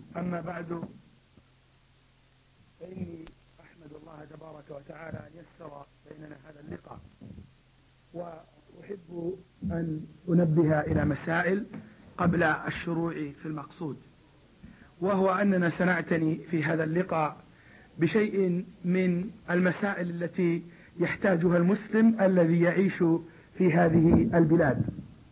أما بعد، فإني أحمد الله تبارك وتعالى أن يسر بيننا هذا اللقاء، وأحب أن أنبه إلى مسائل قبل الشروع في المقصود، وهو أننا سنعتني في هذا اللقاء بشيء من المسائل التي يحتاجها المسلم الذي يعيش في هذه البلاد،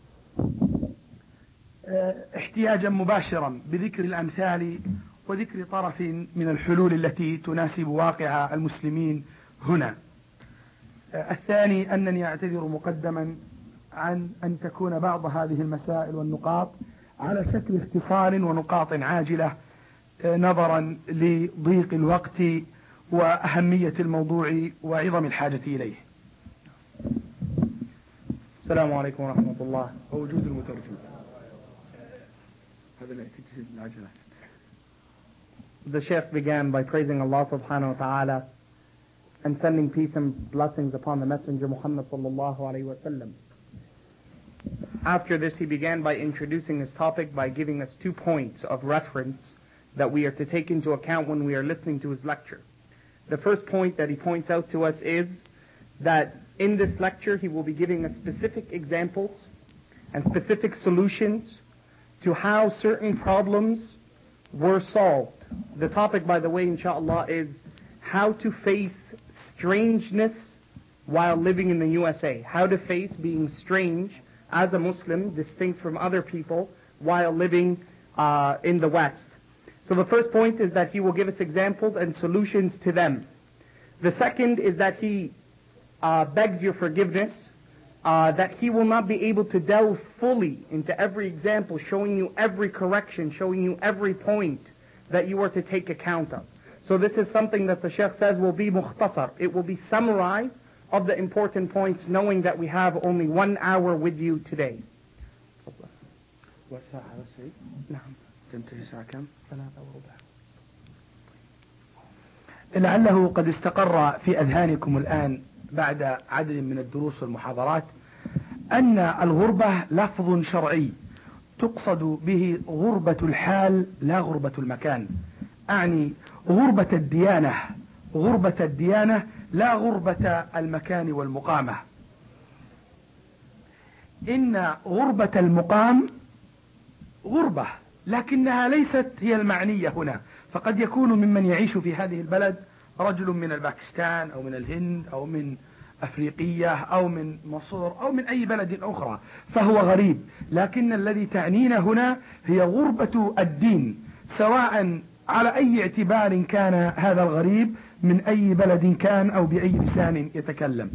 احتياجا مباشرا بذكر الأمثال وذكر طرف من الحلول التي تناسب واقع المسلمين هنا. الثاني أنني أعتذر مقدما عن أن تكون بعض هذه المسائل والنقاط على شكل اختصار ونقاط عاجلة نظرا لضيق الوقت وأهمية الموضوع وعظم الحاجة إليه. السلام عليكم ورحمة الله. ووجود المترجم هذا العجلة. The Sheikh began by praising Allah subhanahu wa ta'ala and sending peace and blessings upon the Messenger Muhammad sallallahu alayhi wa sallam. After this, he began by introducing his topic by giving us 2 points of reference that we are to take into account when we are listening to his lecture. The first point that he points out to us is that in this lecture he will be giving us specific examples and specific solutions to how certain problems were solved. The topic, by the way, inshallah, is how to face strangeness while living in the USA. How to face being strange as a Muslim, distinct from other people, while living in the West. So the first point is that he will give us examples and solutions to them. The second is that he begs your forgiveness, that he will not be able to delve fully into every example, showing you every correction, showing you every point that you are to take account of. So this is something that the Sheikh says will be mukhtasar. It will be summarized of the important points, knowing that we have only 1 hour with you today. لعله قد استقر في أذهانكم الآن بعد عدد من الدروس والمحاضرات أن الغربة لفظ شرعي تقصد به غربة الحال لا غربة المكان، أعني غربة الديانة، غربة الديانة لا غربة المكان والمقامة. إن غربة المقام غربة، لكنها ليست هي المعنية هنا، فقد يكون ممن يعيش في هذه البلد رجل من الباكستان أو من الهند أو من أفريقية أو من مصر أو من أي بلد أخرى، فهو غريب. لكن الذي تعنينا هنا هي غربة الدين، سواء على أي اعتبار كان هذا الغريب، من أي بلد كان أو بأي لسان يتكلم.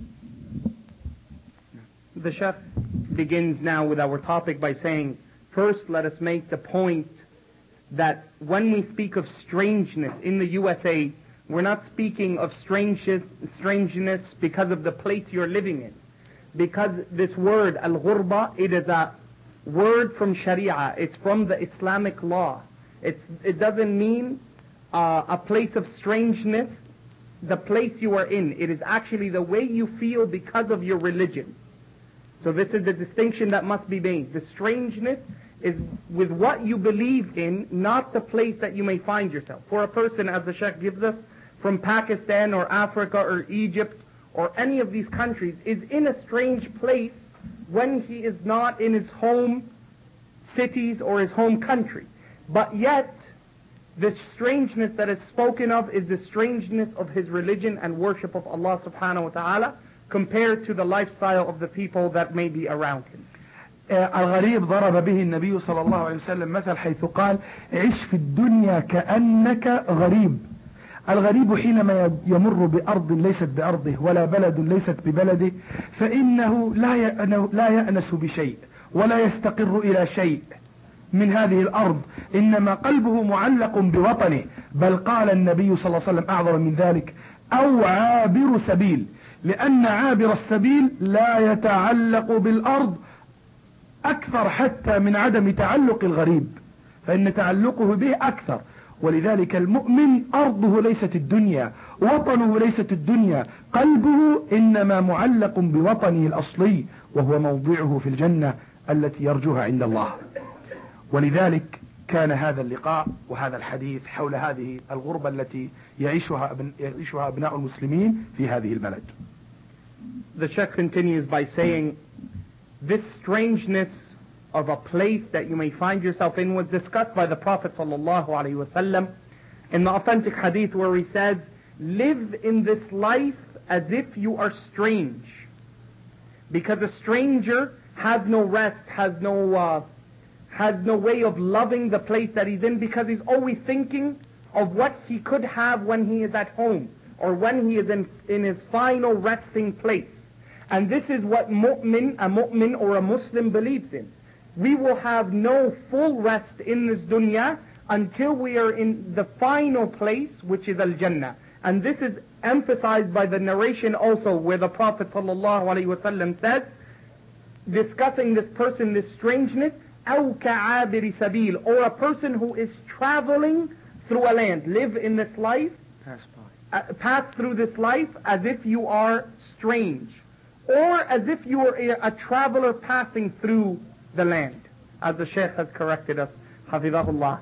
The Sheikh begins now with our topic by saying, first let us make the point that when we speak of strangeness in the USA, we're not speaking of strangeness because of the place you're living in. Because this word, al-ghurba, it is a word from Sharia. It's from the Islamic law. It doesn't mean a place of strangeness, the place you are in. It is actually the way you feel because of your religion. So this is the distinction that must be made. The strangeness is with what you believe in, not the place that you may find yourself. For a person, as the Sheikh gives us, from Pakistan or Africa or Egypt or any of these countries, is in a strange place when he is not in his home cities or his home country. But yet, the strangeness that is spoken of is the strangeness of his religion and worship of Allah subhanahu wa ta'ala compared to the lifestyle of the people that may be around him. الغريب ضرب به النبي صلى الله عليه وسلم مثل حيث قال: عش في الدنيا كأنك غريب. الغريب حينما يمر بأرض ليست بأرضه ولا بلد ليست ببلده، فإنه لا يأنس بشيء ولا يستقر إلى شيء من هذه الأرض، إنما قلبه معلق بوطنه. بل قال النبي صلى الله عليه وسلم أعظم من ذلك: أو عابر سبيل، لأن عابر السبيل لا يتعلق بالأرض أكثر حتى من عدم تعلق الغريب، فإن تعلقه به أكثر. ولذلك المؤمن أرضه ليست الدنيا، وطنه ليست الدنيا، قلبه إنما معلق بوطنه الأصلي، وهو موضعه في الجنة التي يرجوها عند الله. ولذلك كان هذا اللقاء وهذا الحديث حول هذه الغربة التي يعيشها أبناء المسلمين في هذه البلد. The Sheikh continues by saying, this strangeness of a place that you may find yourself in was discussed by the Prophet ﷺ in the authentic hadith where he says, live in this life as if you are strange. Because a stranger has no rest, has no way of loving the place that he's in, because he's always thinking of what he could have when he is at home or when he is in his final resting place. And this is what a mu'min or a Muslim believes in. We will have no full rest in this dunya until we are in the final place, which is Al-Jannah. And this is emphasized by the narration also where the Prophet ﷺ says, discussing this person, this strangeness, أَوْ كَعَابِرِ سَبِيلٍ, or a person who is traveling through a land. Live in this life, pass through this life as if you are strange, or as if you are a traveler passing through the land, as the Shaykh has corrected us, Hafidahullah,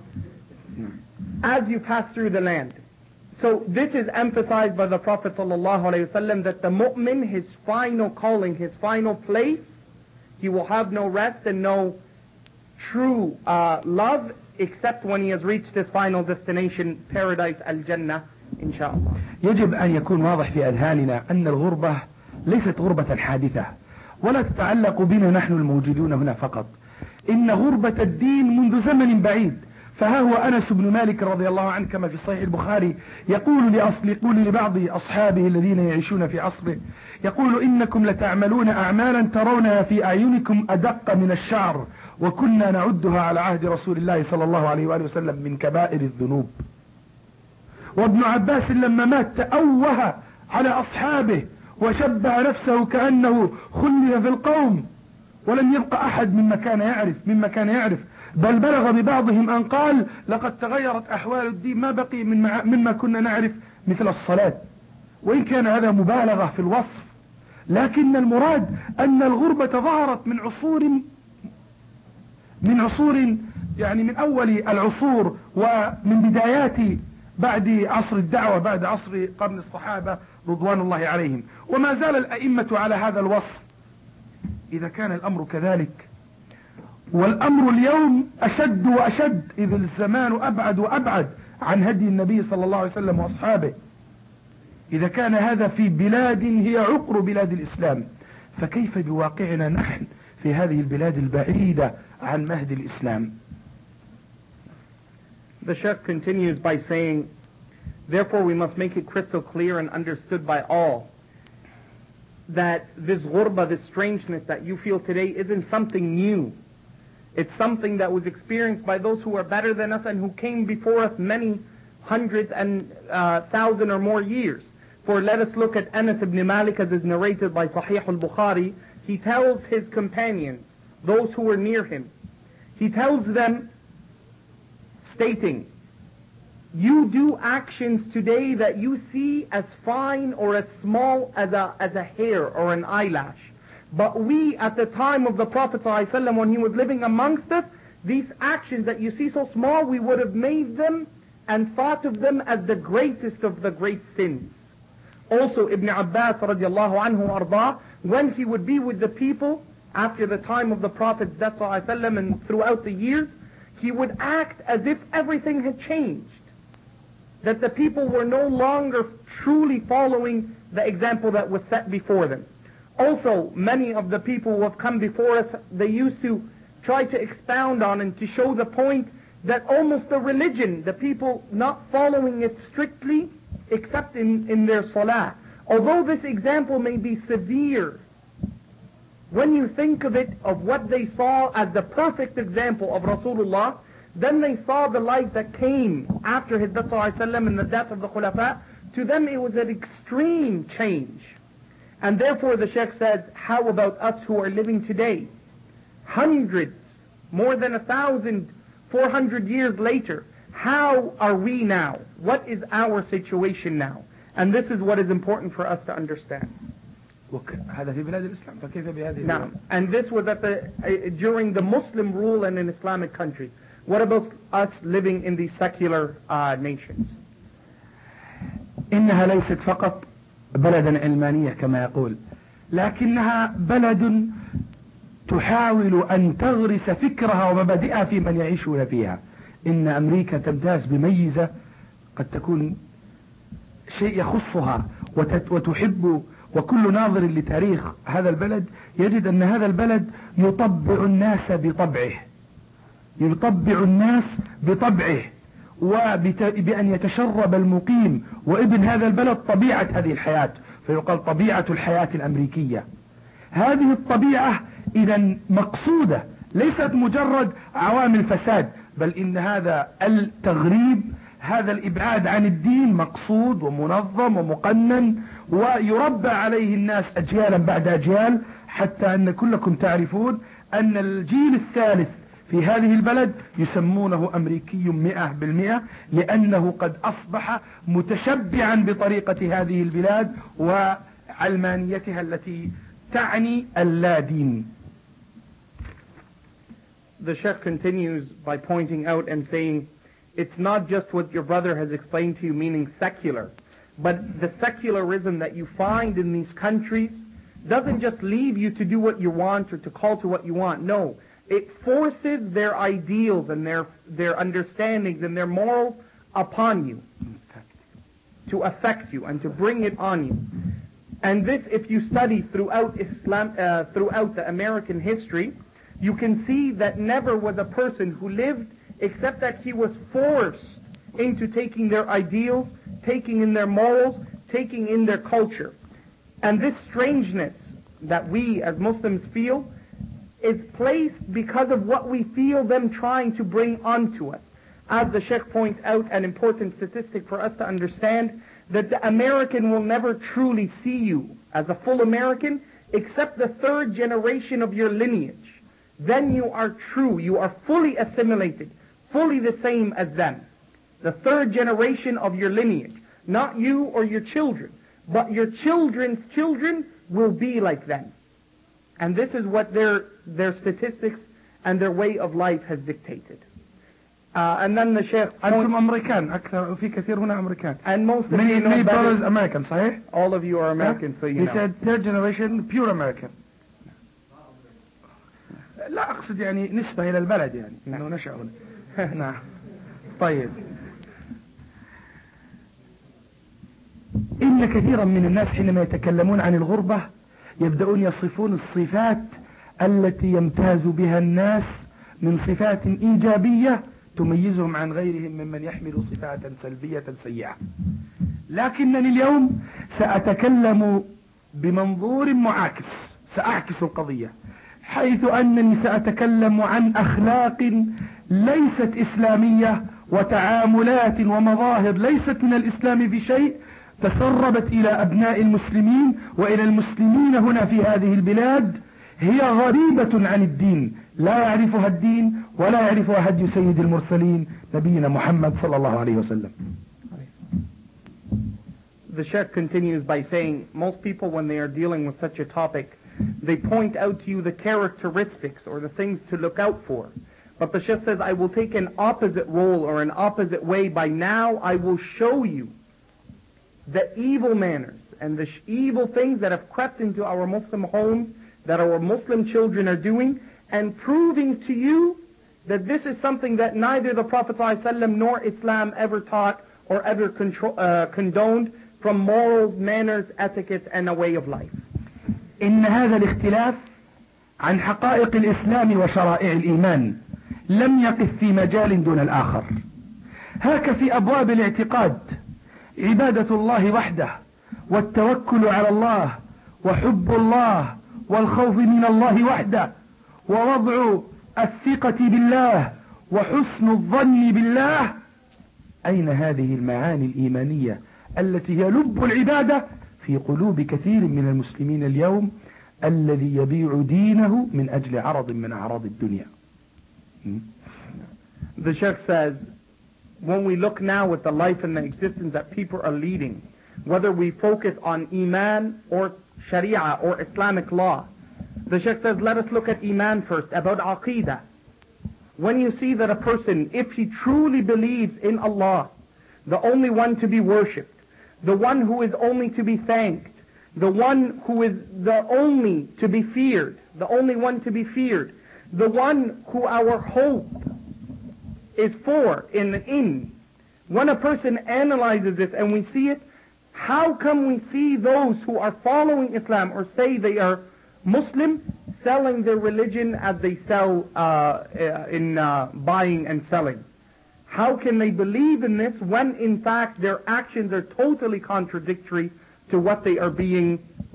as you pass through the land. So this is emphasized by the Prophet ﷺ that the mu'min, his final calling, his final place, he will have no rest and no true love except when he has reached his final destination, paradise Al-Jannah, inshallah. يجب أن يكون واضح في أذهاننا أن الغربة ليست غربة حادثة ولا تتعلق بنا نحن الموجودون هنا فقط. إن غربة الدين منذ زمن بعيد. فها هو أنس بن مالك رضي الله عنه كما في صحيح البخاري يقول لبعض أصحابه الذين يعيشون في عصره، يقول إنكم لتعملون أعمالا ترونها في أعينكم أدق من الشعر وكنا نعدها على عهد رسول الله صلى الله عليه وآله وسلم من كبائر الذنوب. وابن عباس لما مات تأوه على أصحابه وشبه نفسه كأنه خلي في القوم ولم يبقى أحد مما كان يعرف بل بلغ ببعضهم أن قال لقد تغيرت أحوال الدين ما بقي مما كنا نعرف مثل الصلاة. وإن كان هذا مبالغة في الوصف، لكن المراد أن الغربة ظهرت من عصور يعني من أول العصور ومن بدايات بعد عصر الدعوة، بعد عصر قرن الصحابة رضوان الله عليهم، وما زال الأئمة على هذا الوصف. إذا كان الأمر كذلك، والأمر اليوم أشد وأشد إذ الزمان أبعد وأبعد عن هدي النبي صلى الله عليه وسلم وأصحابه، إذا كان هذا في بلاد هي عقر بلاد الإسلام، فكيف بواقعنا نحن في هذه البلاد البعيدة عن مهد الإسلام؟ The Shaykh continues by saying, therefore we must make it crystal clear and understood by all that this ghurba, this strangeness that you feel today isn't something new. It's something that was experienced by those who are better than us and who came before us many hundreds and thousand or more years. For let us look at Anas ibn Malik as is narrated by Sahih al-Bukhari. He tells his companions, those who were near him, he tells them, stating, you do actions today that you see as fine or as small as a hair or an eyelash. But we, at the time of the Prophet ﷺ, when he was living amongst us, these actions that you see so small, we would have made them and thought of them as the greatest of the great sins. Also, Ibn Abbas radiallahu anhu arda, when he would be with the people after the time of the Prophet's death ﷺ and throughout the years, he would act as if everything had changed. That the people were no longer truly following the example that was set before them. Also, many of the people who have come before us, they used to try to expound on and to show the point that almost the religion, the people not following it strictly except in their salah. Although this example may be severe, when you think of it, of what they saw as the perfect example of Rasulullah, then they saw the life that came after his death ﷺ and the death of the Khulafa. To them it was an extreme change. And therefore the Shaykh says, how about us who are living today? Hundreds, more than 1,400 years later, how are we now? What is our situation now? And this is what is important for us to understand. هذا في بلاد الإسلام فكيف بهذه Now, and this was during the Muslim rule and in Islamic countries. What about us living in these secular nations? إنها ليست فقط بلدا علمانية كما يقول، لكنها بلد تحاول أن تغرس فكرها ومبادئها في من يعيشون فيها. إن أمريكا تمتاز بميزة قد تكون شيء يخصها وتحب، وكل ناظر لتاريخ هذا البلد يجد أن هذا البلد يطبع الناس بطبعه، يطبع الناس بطبعه، وبأن يتشرب المقيم وابن هذا البلد طبيعة هذه الحياة، فيقال طبيعة الحياة الأمريكية. هذه الطبيعة إذا مقصودة، ليست مجرد عوامل فساد، بل إن هذا التغريب، هذا الإبعاد عن الدين مقصود ومنظم ومقنن، ويربى عليه الناس أجيالا بعد أجيال، حتى أن كلكم تعرفون أن الجيل الثالث في هذه البلد يسمونه أمريكي 100%، لأنه قد أصبح متشبعا بطريقة هذه البلاد وعلمانيتها التي تعني اللادين. The Sheikh continues by pointing out and saying, it's not just what your brother has explained to you, meaning secular, but the secularism that you find in these countries doesn't just leave you to do what you want or to call to what you want. No, it forces their ideals and their understandings and their morals upon you, to affect you and to bring it on you. And this, if you study throughout Islam, throughout the American history, you can see that never was a person who lived except that he was forced into taking their ideals, taking in their morals, taking in their culture. And this strangeness that we as Muslims feel is placed because of what we feel them trying to bring onto us. As the Sheikh points out, an important statistic for us to understand, that the American will never truly see you as a full American except the third generation of your lineage. Then you are true, you are fully assimilated, fully the same as them. The third generation of your lineage. Not you or your children, but your children's children will be like them. And this is what their statistics and their way of life has dictated. And then the Sheikh أنتم أمريكان أكثر، في كثير هنا أمريكان. And most of many, you know many brothers better. American، صحيح؟ All of you are American, so you He know. said third generation pure American. لا أقصد يعني نسبة إلى البلد، يعني إنه نشأ هنا. نعم. طيب. إن كثيرا من الناس حينما يتكلمون عن الغربة يبدأون يصفون الصفات التي يمتاز بها الناس من صفات إيجابية تميزهم عن غيرهم ممن يحمل صفات سلبية سيئة. لكنني اليوم سأتكلم بمنظور معاكس، سأعكس القضية، حيث أنني سأتكلم عن أخلاق ليست إسلامية وتعاملات ومظاهر ليست من الإسلام في شيء، تسربت إلى أبناء المسلمين وإلى المسلمين هنا في هذه البلاد، هي غريبة عن الدين، لا يعرفها الدين ولا يعرفها هدي سيد المرسلين نبينا محمد صلى الله عليه وسلم. The Sheikh continues by saying, most people when they are dealing with such a topic, they point out to you the characteristics or the things to look out for. But the Sheikh says, I will take an opposite role or an opposite way. By now I will show you the evil manners and the evil things that have crept into our Muslim homes, that our Muslim children are doing, and proving to you that this is something that neither the Prophet ﷺ nor Islam ever taught or ever condoned from morals, manners, etiquettes, and a way of life. إن هذا الاختلاف عن حقائق الإسلام وشرائع الإيمان لم يقف في مجال دون الآخر. هاك في أبواب الاعتقاد عبادة الله وحده، والتوكل على الله، وحب الله، والخوف من الله وحده، ووضع الثقة بالله، وحسن الظن بالله. أين هذه المعاني الإيمانية التي هي لب العبادة في قلوب كثير من المسلمين اليوم، الذي يبيع دينه من أجل عرض من أعراض الدنيا؟ The Sheikh says, when we look now at the life and the existence that people are leading, whether we focus on Iman or Sharia or Islamic law, the Sheikh says, let us look at Iman first, about Aqidah. when you see that a person, if he truly believes in Allah, the only one to be worshipped, the one who is only to be thanked, the one who is the only to be feared, the only one to be feared, the one who our hope is for in. When a person analyzes this and we see it, how come we see those who are following Islam or say they are Muslim selling their religion as they sell in buying and selling? How can they believe in this when in fact their actions are totally contradictory to what they are being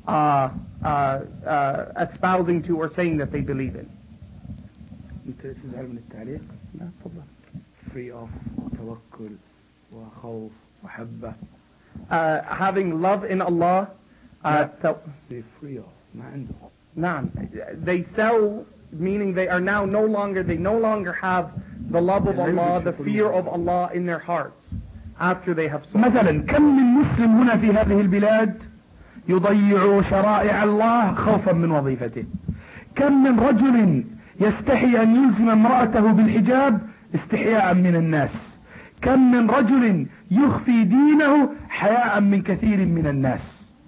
espousing to or saying that they believe in? تزعل من التعليق؟ لا تفضل. Free of توكل وخوف وحبة. Having love in Allah. Free of. ما عندهم. نعم. They sell, meaning they no longer have the love of Allah, the fear of Allah in their hearts after they have sold. مثلا كم من مسلم هنا في هذه البلاد يضيع شرائع الله خوفا من وظيفته؟ كم من رجل يستحي أن يلزم امرأته بالحجاب استحياء من الناس؟ كم من رجل يخفي دينه حياء من كثير من الناس؟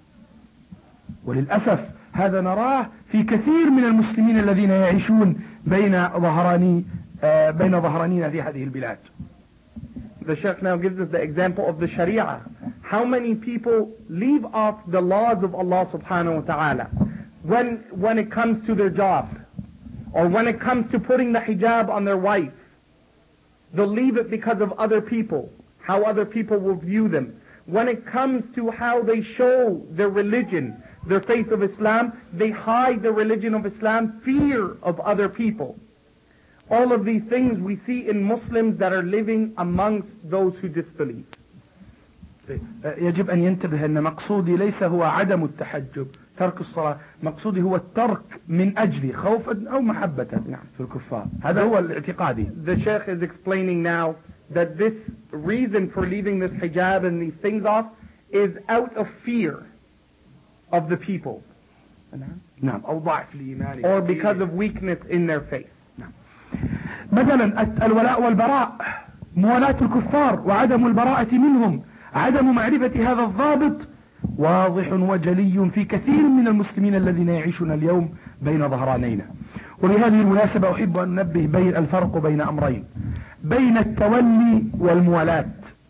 وللأسف هذا نراه في كثير من المسلمين الذين يعيشون بين ظهرانينا في هذه البلاد. The Shaykh now gives us the example of the Sharia. How many people leave off the laws of Allah subhanahu wa ta'ala when it comes to their job, or when it comes to putting the hijab on their wife? They'll leave it because of other people, how other people will view them. When it comes to how they show their religion, their faith of Islam, they hide the religion of Islam, fear of other people. All of these things we see in Muslims that are living amongst those who disbelieve. يجب أن ينتبه أن مقصودي ليس هو عدم التحجب ترك الصلاة، مقصودي هو الترك من أجل خوفا أو محبة في الكفار. هذا هو الاعتقادي. The Shaykh is explaining now that this reason for leaving this hijab and these things off is out of fear of the people. نعم. أو ضعف الإيمان. Or because of weakness in their faith. نعم. مثلا الولاء والبراء، موالاة الكفار وعدم البراءة منهم، عدم معرفة هذا الضابط واضح وجلي في كثير من المسلمين الذين يعيشون اليوم بين ظهرانينا. ولهذه المناسبة أحب أن ننبه بين الفرق بين أمرين، بين التولي والموالاة.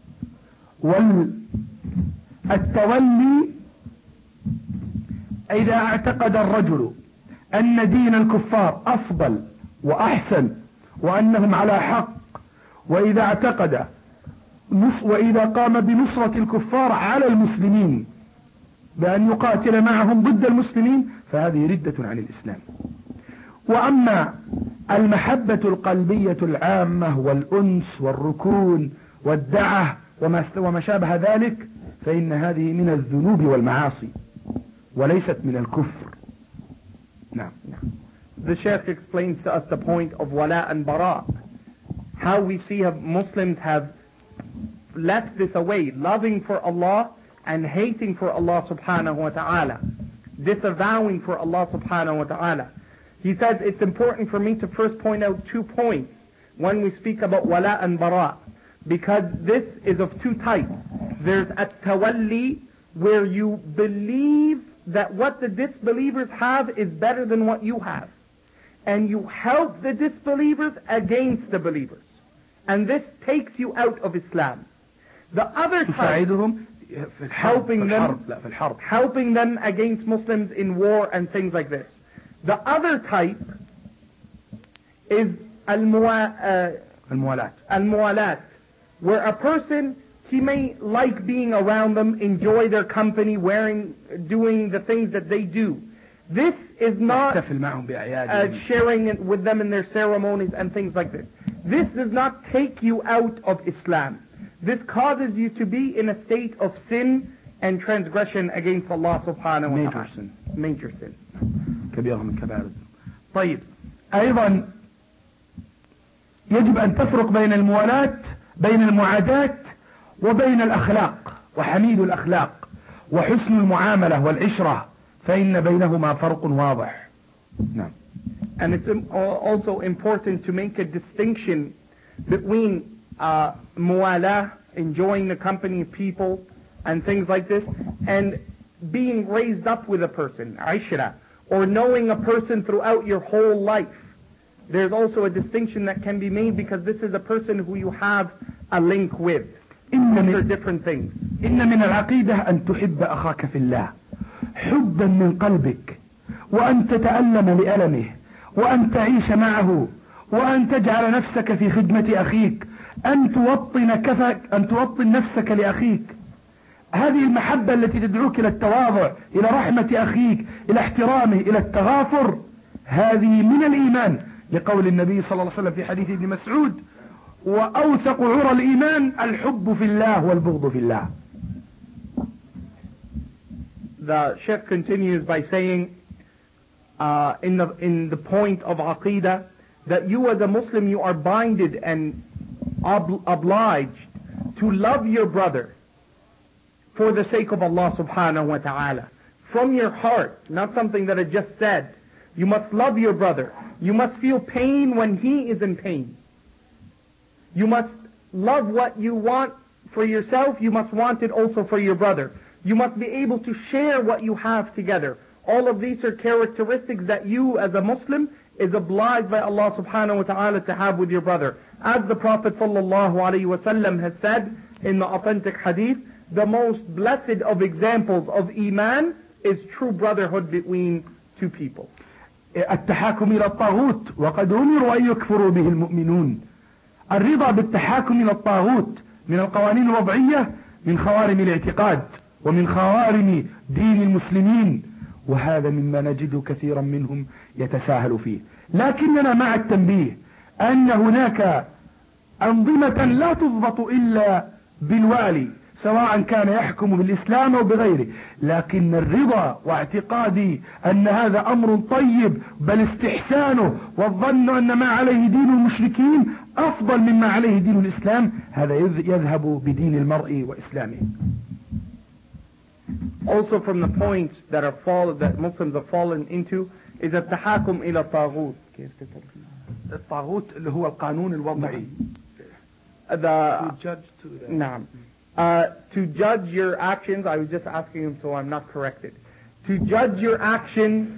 التولي إذا اعتقد الرجل أن دين الكفار أفضل وأحسن وأنهم على حق، وإذا قام بنصرة الكفار على المسلمين بأن يقاتل معهم ضد المسلمين، فهذه ردة عن الإسلام. وأما المحبة القلبية العامة والأنس والركون والدعة وما شابه ذلك، فإن هذه من الذنوب والمعاصي وليست من الكفر. نعم. The Shaykh explains to us the point of wala and bara. How we see Muslims have left this away, loving for Allah and hating for Allah subhanahu wa ta'ala, disavowing for Allah subhanahu wa ta'ala. He says it's important for me to first point out 2 points when we speak about wala and bara, because this is of 2 types. There's at-tawalli, where you believe that what the disbelievers have is better than what you have, and you help the disbelievers against the believers, and this takes you out of Islam. The other type, helping them against Muslims in war and things like this. The other type is al-muwalat, where a person, he may like being around them, enjoy their company, doing the things that they do. This is not sharing with them in their ceremonies and things like this. This does not take you out of Islam. This causes you to be in a state of sin and transgression against Allah subhanahu wa ta'ala. Major sin. كبيرة من كبائر. طيب، أيضا يجب أن تفرق بين المعاداة وبين الأخلاق وحميد الأخلاق وحسن المعاملة والعشرة، فإن بينهما فرق واضح. نعم. And it's also important to make a distinction between muwala, enjoying the company of people and things like this, and being raised up with a person, ishra, or knowing a person throughout your whole life. There's also a distinction that can be made, because this is a person who you have a link with. These are different things. إن من العقيدة أن تحب أخاك في الله حبا من قلبك، وأن تتألم لألمه، وأن تعيش معه، وأن تجعل نفسك في خدمة أخيك، أن توطن نفسك لأخيك. هذه المحبة التي تدعوك إلى التواضع، إلى رحمة أخيك، إلى احترامه، إلى التغافر، هذه من الإيمان، لقول النبي صلى الله عليه وسلم في حديث ابن مسعود: وأوثق عرى الإيمان الحب في الله والبغض في الله. The Sheikh continues by saying in the point of Aqidah, that you as a Muslim, you are binded and obliged to love your brother for the sake of Allah subhanahu wa ta'ala, from your heart, not something that I just said. You must love your brother. You must feel pain when he is in pain. You must love what you want for yourself. You must want it also for your brother. You must be able to share what you have together. All of these are characteristics that you as a Muslim is obliged by Allah subhanahu wa ta'ala to have with your brother. As the Prophet sallallahu alaihi wasallam has said in the authentic hadith, the most blessed of examples of Iman is true brotherhood between two people. التحاكم إلى الطاغوت وقد أمروا أن يكفروا به المؤمنون. الرضا بالتحاكم إلى الطاغوت من القوانين الوضعية من خوارم الاعتقاد ومن خوارم دين المسلمين، وهذا مما نجد كثيرا منهم يتساهل فيه. لكننا مع التنبيه أن هناك أنظمة لا تضبط إلا بالوالي، سواء كان يحكم بالإسلام أو بغيره، لكن الرضا واعتقادي أن هذا أمر طيب، بل استحسانه والظن أن ما عليه دين المشركين أفضل مما عليه دين الإسلام، هذا يذهب بدين المرء وإسلامه. Also from the points that Muslims have fallen into is التحاكم إلى الطاغوت. الطاغوت اللي هو القانون الوضعي. نعم. To judge your actions, I was just asking him so I'm not corrected. To judge your actions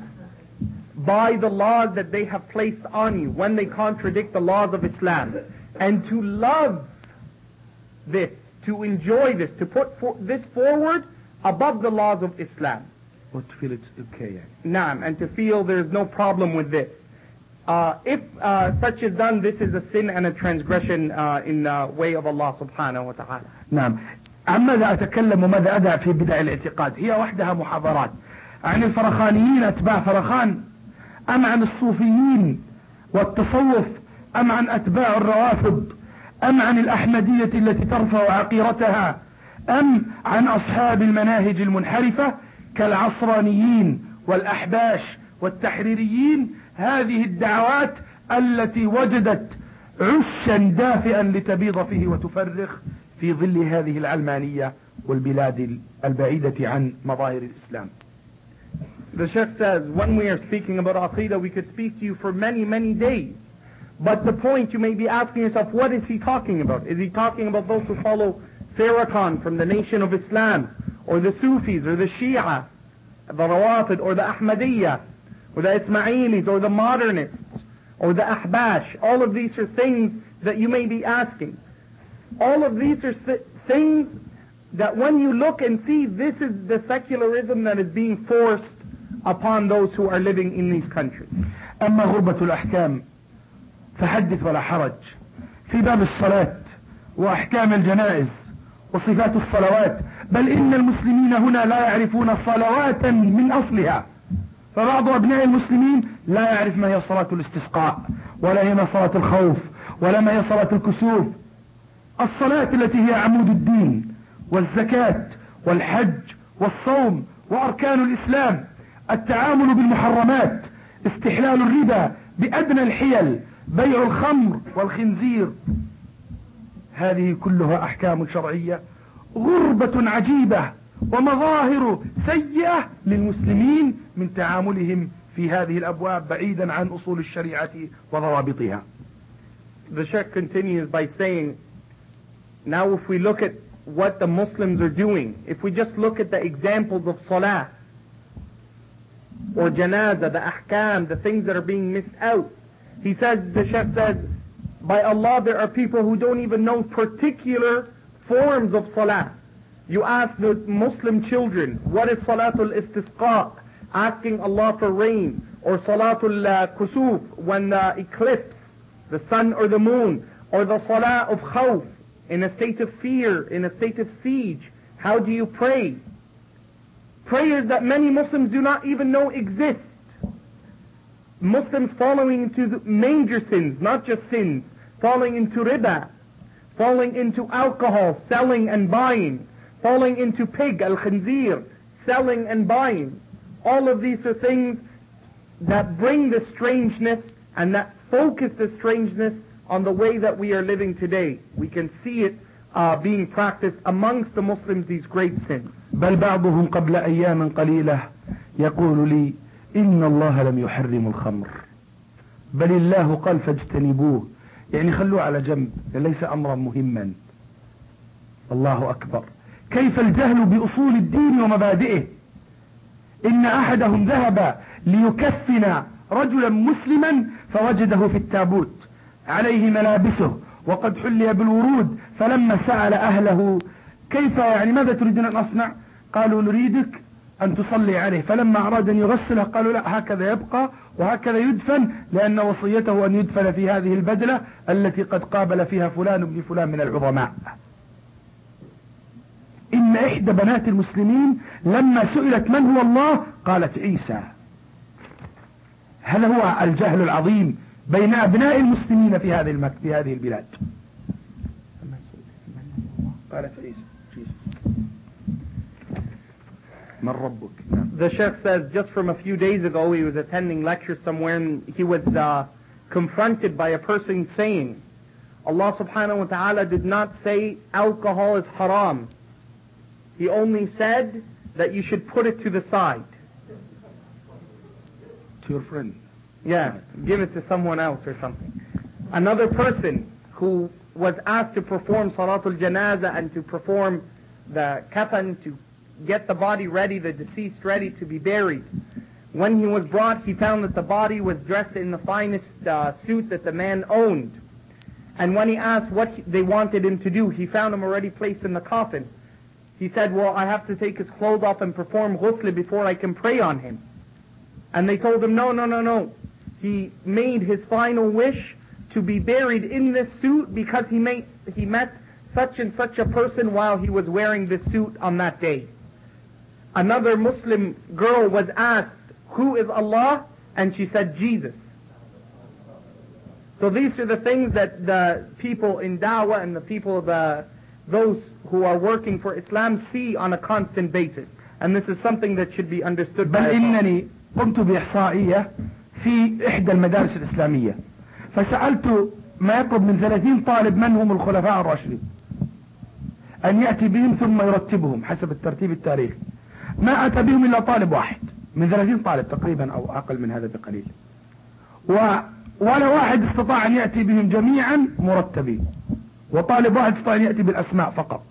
by the laws that they have placed on you when they contradict the laws of Islam. And to love this, to enjoy this, to put this forward above the laws of Islam. Or to feel it's okay. Naam, and to feel there's no problem with this. If such is done, this is a sin and a transgression in the way of Allah subhanahu wa ta'ala. نعم. عن ماذا أتكلم وماذا أدع في بدع الاعتقاد؟ هي وحدها محاضرات. عن الفرخانيين أتباع فرخان، أم عن الصوفيين والتصوف، أم عن أتباع الروافض، أم عن الأحمدية التي ترفع عقيرتها، أم عن أصحاب المناهج المنحرفة كالعصرانيين والأحباش والتحريريين. هذه الدعوات التي وجدت عشا دافئا لتبيض فيه وتفرخ في ظل هذه العلمانية والبلاد البعيدة عن مظاهر الإسلام. The Sheikh says, when we are speaking about Aqidah, we could speak to you for many, many days. But the point, you may be asking yourself, what is he talking about? Is he talking about those who follow Farrakhan from the Nation of Islam, or the Sufis, or the Shia, the Rawafid, or the Ahmadiyya, or the Ismailis, or the Modernists, or the Ahbash? All of these are things that you may be asking. All of these are things that when you look and see, this is the secularism that is being forced upon those who are living in these countries. أما غربة الأحكام فحدث ولا حرج في باب الصلاة وأحكام الجنائز وصفات الصلوات، بل إن المسلمين هنا لا يعرفون صلواتا من أصلها. فبعض أبناء المسلمين لا يعرف ما هي صلاة الاستسقاء، ولا هي صلاة الخوف، ولا ما هي صلاة الكسوف. الصلاة التي هي عمود الدين، والزكاة والحج والصوم وأركان الإسلام، التعامل بالمحرمات، استحلال الربا بأدنى الحيل، بيع الخمر والخنزير، هذه كلها أحكام شرعية. غربة عجيبة ومظاهر سيئة للمسلمين من تعاملهم في هذه الأبواب بعيدا عن أصول الشريعة وضوابطها. The Sheikh continues by saying, now if we look at what the Muslims are doing, if we just look at the examples of salah or janazah, the ahkam, the things that are being missed out, he says, the Sheikh says, by Allah, there are people who don't even know particular forms of salah. You ask the Muslim children, what is salatul istisqa, asking Allah for rain, or salatul kusuf, when the eclipse, the sun or the moon, or the salah of khawf, in a state of fear, in a state of siege. How do you pray? Prayers that many Muslims do not even know exist. Muslims falling into major sins, not just sins, falling into riba, falling into alcohol, selling and buying, falling into pig, al-khinzir, selling and buying. All of these are things that bring the strangeness and that focus the strangeness on the way that we are living today. We can see it being practiced amongst the Muslims, these great sins. بل بعضهم قبل أيام قليلة يقول لي إن الله لم يحرم الخمر بل الله قال فاجتنبوه، يعني خلوه على جنب، ليس أمرا مهما. الله أكبر. كيف الجهل بأصول الدين ومبادئه. إن أحدهم ذهب ليكفن رجلا مسلما فوجده في التابوت عليه ملابسه وقد حلي بالورود، فلما سأل أهله كيف يعني ماذا تريدون أن أصنع، قالوا نريدك أن تصلي عليه، فلما أراد أن يغسله قالوا لا، هكذا يبقى وهكذا يدفن، لأن وصيته أن يدفن في هذه البدلة التي قد قابل فيها فلان بن فلان من العظماء. إن إحدى بنات المسلمين لما سئلت من هو الله قالت عيسى. هذا هو الجهل العظيم بين أبناء المسلمين في هذه البلاد. قالت عيسى. من ربك؟ The Sheikh says just from a few days ago he was attending lecture somewhere and he was confronted by a person saying Allah subhanahu wa ta'ala did not say alcohol is haram. He only said that you should put it to the side. To your friend. Yeah, give it to someone else or something. Another person who was asked to perform salatul janazah and to perform the kafan, to get the body ready, the deceased ready to be buried. When he was brought, he found that the body was dressed in the finest suit that the man owned. And when he asked what they wanted him to do, he found him already placed in the coffin. He said, well, I have to take his clothes off and perform ghusl before I can pray on him. And they told him, no. He made his final wish to be buried in this suit because he met such and such a person while he was wearing this suit on that day. Another Muslim girl was asked, who is Allah? And she said, Jesus. So these are the things that the people in da'wah and the people, those who are working for Islam see on a constant basis. And this is something that should be understood by بل إنني قمت بإحصائية في إحدى المدارس الإسلامية فسألت ما يقرب من 30 طالب من هم الخلفاء الراشدين أن يأتي بهم ثم يرتبهم حسب الترتيب التاريخي. ما أتى بهم إلا طالب واحد من 30 طالب تقريبا أو أقل من هذا بقليل، ولا واحد استطاع أن يأتي بهم جميعا مرتبين، وطالب واحد استطاع أن يأتي بالأسماء فقط.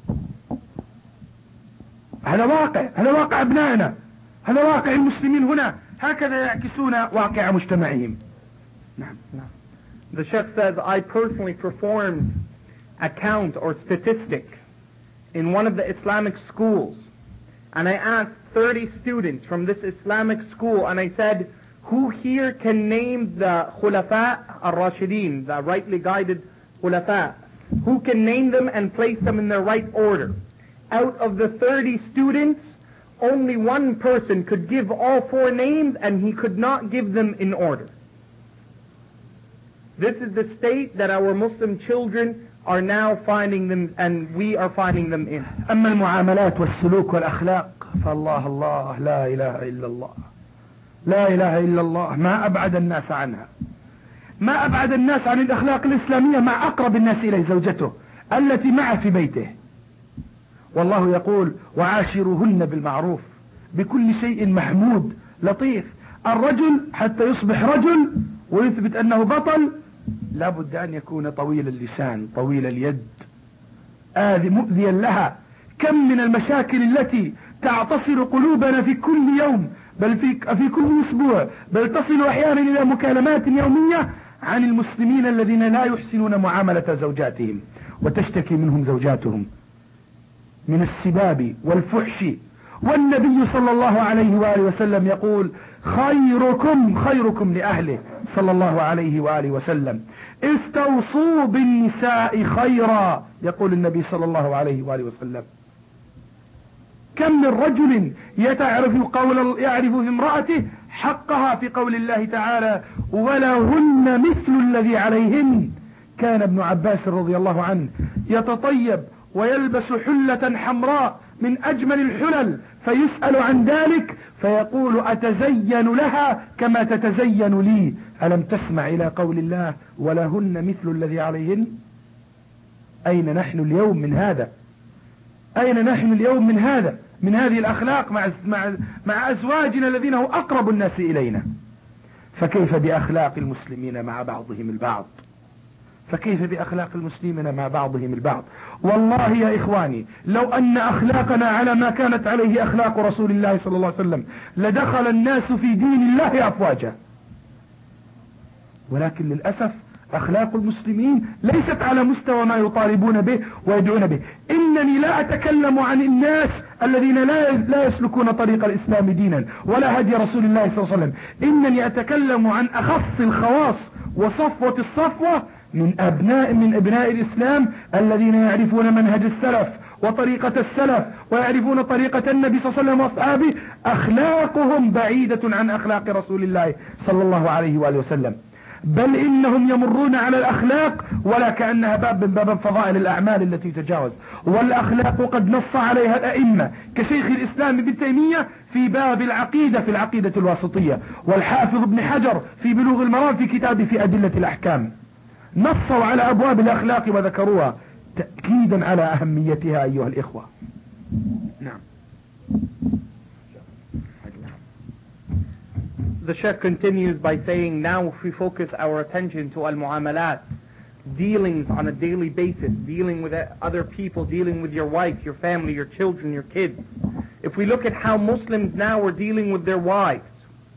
هذا واقع أبنائنا، هذا واقع المسلمين هنا، هكذا يعكسون واقع مجتمعهم. نعم. The Sheikh says, I personally performed a count or statistic in one of the Islamic schools, and I asked 30 students from this Islamic school, and I said, who here can name the Khulafa al-Rashideen, the rightly guided Khulafa? Who can name them and place them in their right order? Out of the 30 students, only one person could give all 4 names, and he could not give them in order. This is the state that our Muslim children are now finding them, and we are finding them in. أما المعاملات والسلوك والأخلاق فالله الله لا إله إلا الله، لا إله إلا الله. ما أبعد الناس عنها، ما أبعد الناس عن الأخلاق الإسلامية مع أقرب الناس إليه زوجته التي معه في بيته. والله يقول وعاشروهن بالمعروف، بكل شيء محمود لطيف. الرجل حتى يصبح رجل ويثبت أنه بطل لابد أن يكون طويل اللسان طويل اليد مؤذيا لها. كم من المشاكل التي تعتصر قلوبنا في كل يوم بل في كل أسبوع بل تصل أحيانا إلى مكالمات يومية عن المسلمين الذين لا يحسنون معاملة زوجاتهم وتشتكي منهم زوجاتهم من السباب والفحش. والنبي صلى الله عليه وآله وسلم يقول خيركم لأهله صلى الله عليه وآله وسلم استوصوا بالنساء خيرا يقول النبي صلى الله عليه وآله وسلم. كم من رجل يعرف في امرأته حقها في قول الله تعالى ولهن مثل الذي عليهن. كان ابن عباس رضي الله عنه يتطيب ويلبس حلة حمراء من أجمل الحلل فيسأل عن ذلك فيقول أتزين لها كما تتزين لي ألم تسمع إلى قول الله ولهن مثل الذي عليهن. أين نحن اليوم من هذا؟ أين نحن اليوم من هذا من هذه الأخلاق مع أزواجنا الذين هو أقرب الناس إلينا؟ فكيف بأخلاق المسلمين مع بعضهم البعض؟ فكيف بأخلاق المسلمين مع بعضهم البعض؟ والله يا إخواني لو أن أخلاقنا على ما كانت عليه أخلاق رسول الله صلى الله عليه وسلم لدخل الناس في دين الله أفواجا. ولكن للأسف أخلاق المسلمين ليست على مستوى ما يطالبون به ويدعون به. إنني لا أتكلم عن الناس الذين لا يسلكون طريق الإسلام دينا ولا هدي رسول الله صلى الله عليه وسلم. إنني أتكلم عن أخص الخواص وصفوة الصفوة من أبناء الإسلام الذين يعرفون منهج السلف وطريقة السلف ويعرفون طريقة النبي صلى الله عليه وسلم وأصحابه. أخلاقهم بعيدة عن أخلاق رسول الله صلى الله عليه وآله وسلم بل إنهم يمرون على الأخلاق ولا كأنها باب من باب فضائل الأعمال التي تجاوز. والأخلاق قد نص عليها الأئمة كشيخ الإسلام ابن تيمية في باب العقيدة في العقيدة الواسطية والحافظ ابن حجر في بلوغ المرام في كتابه في أدلة الأحكام نصوا على أبواب الأخلاق وذكروها تأكيدا على أهميتها أيها الإخوة. نعم. The Sheikh continues by saying, now if we focus our attention to al-mu'amalat, dealings on a daily basis, dealing with other people, dealing with your wife, your family, your children, your kids. If we look at how Muslims now are dealing with their wives,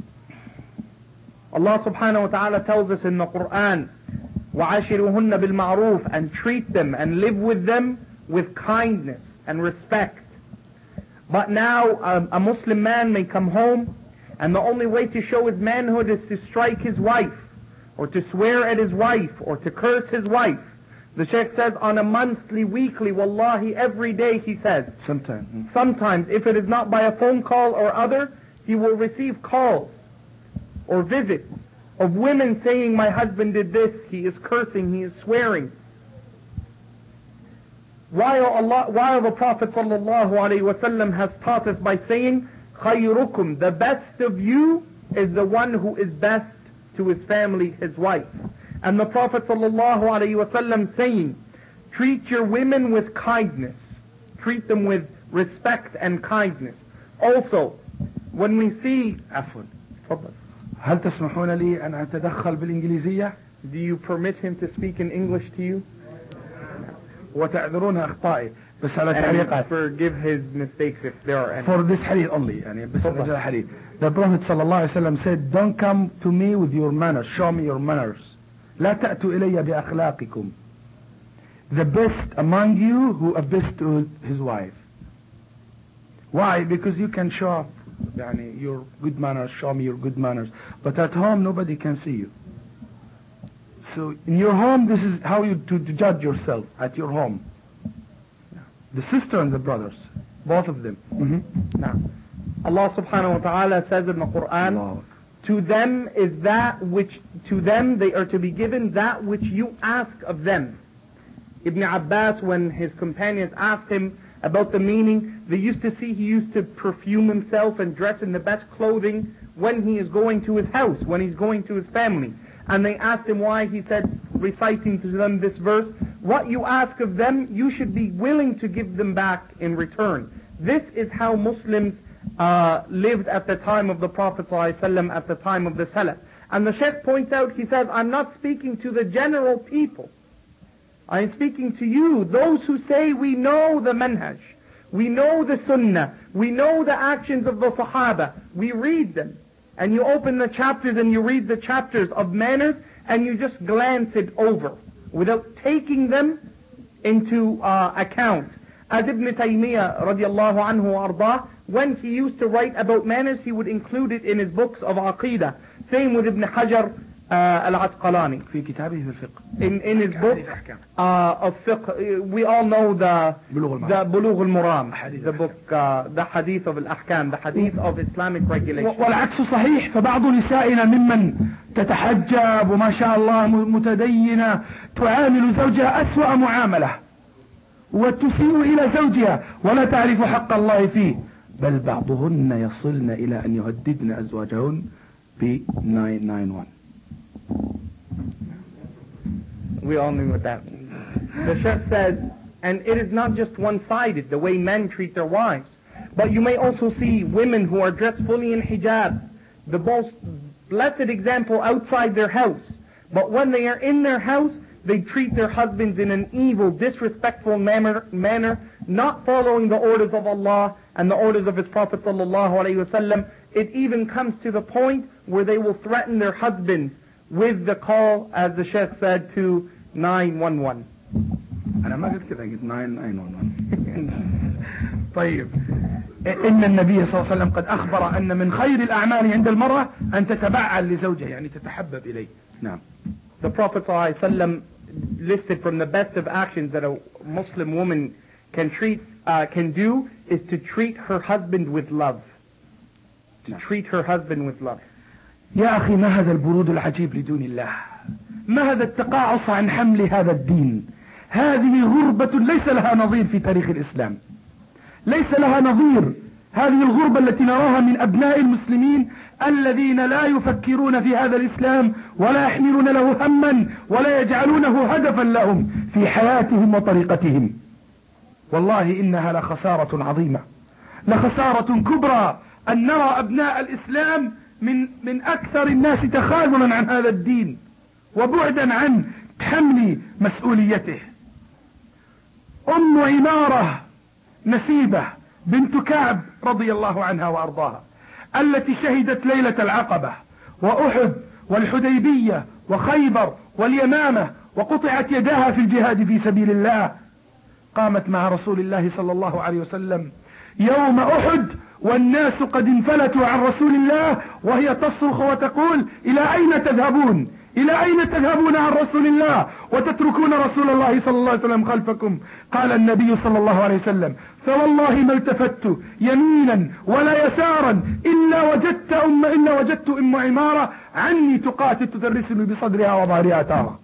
Allah subhanahu wa ta'ala tells us in the Quran, وَعَاشِرُهُنَّ بِالْمَعْرُوفِ, and treat them and live with them with kindness and respect. But now a Muslim man may come home and the only way to show his manhood is to strike his wife or to swear at his wife or to curse his wife. The Sheikh says on a monthly, weekly, wallahi, every day he says. Sometimes, if it is not by a phone call or other, he will receive calls or visits of women saying, my husband did this, he is cursing, he is swearing. While the Prophet ﷺ has taught us by saying, خَيْرُكُمْ, the best of you is the one who is best to his family, his wife. And the Prophet ﷺ saying, treat your women with kindness. Treat them with respect and kindness. Also, when we see... عفوا. هل تسمحون لي أن أتدخل بالإنجليزية؟ Do you permit him to speak in English to you? وتعذرون أخطائي بس على تعليقات. Forgive his mistakes if there are any. For this hadith only, يعني بس أجل hadith. The Prophet صلى الله عليه وسلم said, don't come to me with your manners, show me your manners. لا تأتوا إلي بأخلاقكم. The best among you who are best to his wife. Why? Because you can show off يعني your good manners, show me your good manners. But at home nobody can see you. So in your home, this is how you to judge yourself at your home. The sister and the brothers, both of them. Now, Allah subhanahu wa ta'ala says in the Quran, Allah. To them they are to be given that which you ask of them. Ibn Abbas, when his companions asked him about the meaning, he used to perfume himself and dress in the best clothing when he is going to his house, when he's going to his family. And they asked him why. He said, reciting to them this verse, what you ask of them, you should be willing to give them back in return. This is how Muslims lived at the time of the Prophet ﷺ, at the time of the Salaf. And the Shaykh points out, he says, I'm not speaking to the general people. I'm speaking to you, those who say we know the manhaj, we know the sunnah, we know the actions of the Sahaba, we read them. And you open the chapters and you read the chapters of manners and you just glance it over without taking them into account. As Ibn Taymiyyah radiallahu anhu ardah, when he used to write about manners, he would include it in his books of Aqidah. Same with Ibn Hajar al-Asqalani. في كتابه في الفقه. In his book of fiqh, we all know the Bulugh al-Maram, the book, the hadith of al-Ahkam, the hadith of Islamic regulations. والعكس صحيح، فبعض نسائنا ممن تتحجب وما شاء الله متدينة تعامل زوجها أسوأ معاملة وتسيء إلى زوجها ولا تعرف حق الله فيه، بل بعضهن يصلن إلى أن يهددن أزواجهن ب 991. We all knew what that means. The Shaykh says, and it is not just one-sided, the way men treat their wives, but you may also see women who are dressed fully in hijab, the most blessed example outside their house, but when they are in their house, they treat their husbands in an evil, disrespectful manner, not following the orders of Allah and the orders of His Prophet ﷺ. It even comes to the point where they will threaten their husbands with the call, as the Shaykh said, to 911. أنا ما قلت كذا، قلت 911. طيب، إن النبي صلى الله عليه وسلم قد أخبر أن من خير الأعمال عند المرأة أن تتبعل لزوجها، يعني تتحبب إليه. نعم. The Prophet ﷺ listed from the best of actions that a Muslim woman can do is to treat her husband with love. To treat her husband with love. يا أخي، ما هذا البرود العجيب لدون الله؟ ما هذا التقاعس عن حمل هذا الدين؟ هذه غربة ليس لها نظير في تاريخ الإسلام، ليس لها نظير. هذه الغربة التي نراها من أبناء المسلمين الذين لا يفكرون في هذا الإسلام ولا يحملون له هما ولا يجعلونه هدفا لهم في حياتهم وطريقتهم. والله إنها لخسارة عظيمة، لخسارة كبرى أن نرى أبناء الإسلام من أكثر الناس تخاذلا عن هذا الدين وبعدا عن حمل مسؤوليته. أم عمارة نسيبة بنت كعب رضي الله عنها وأرضاها، التي شهدت ليلة العقبة وأحد والحديبية وخيبر واليمامة وقطعت يداها في الجهاد في سبيل الله، قامت مع رسول الله صلى الله عليه وسلم يوم أحد والناس قد انفلتوا عن رسول الله وهي تصرخ وتقول: إلى أين تذهبون؟ إلى أين تذهبون عن رسول الله وتتركون رسول الله صلى الله عليه وسلم خلفكم؟ قال النبي صلى الله عليه وسلم: فوالله ما التفت يمينا ولا يسارا إلا وجدت أم عمارة عني تقاتل تدرسني بصدرها وظهرها تارة،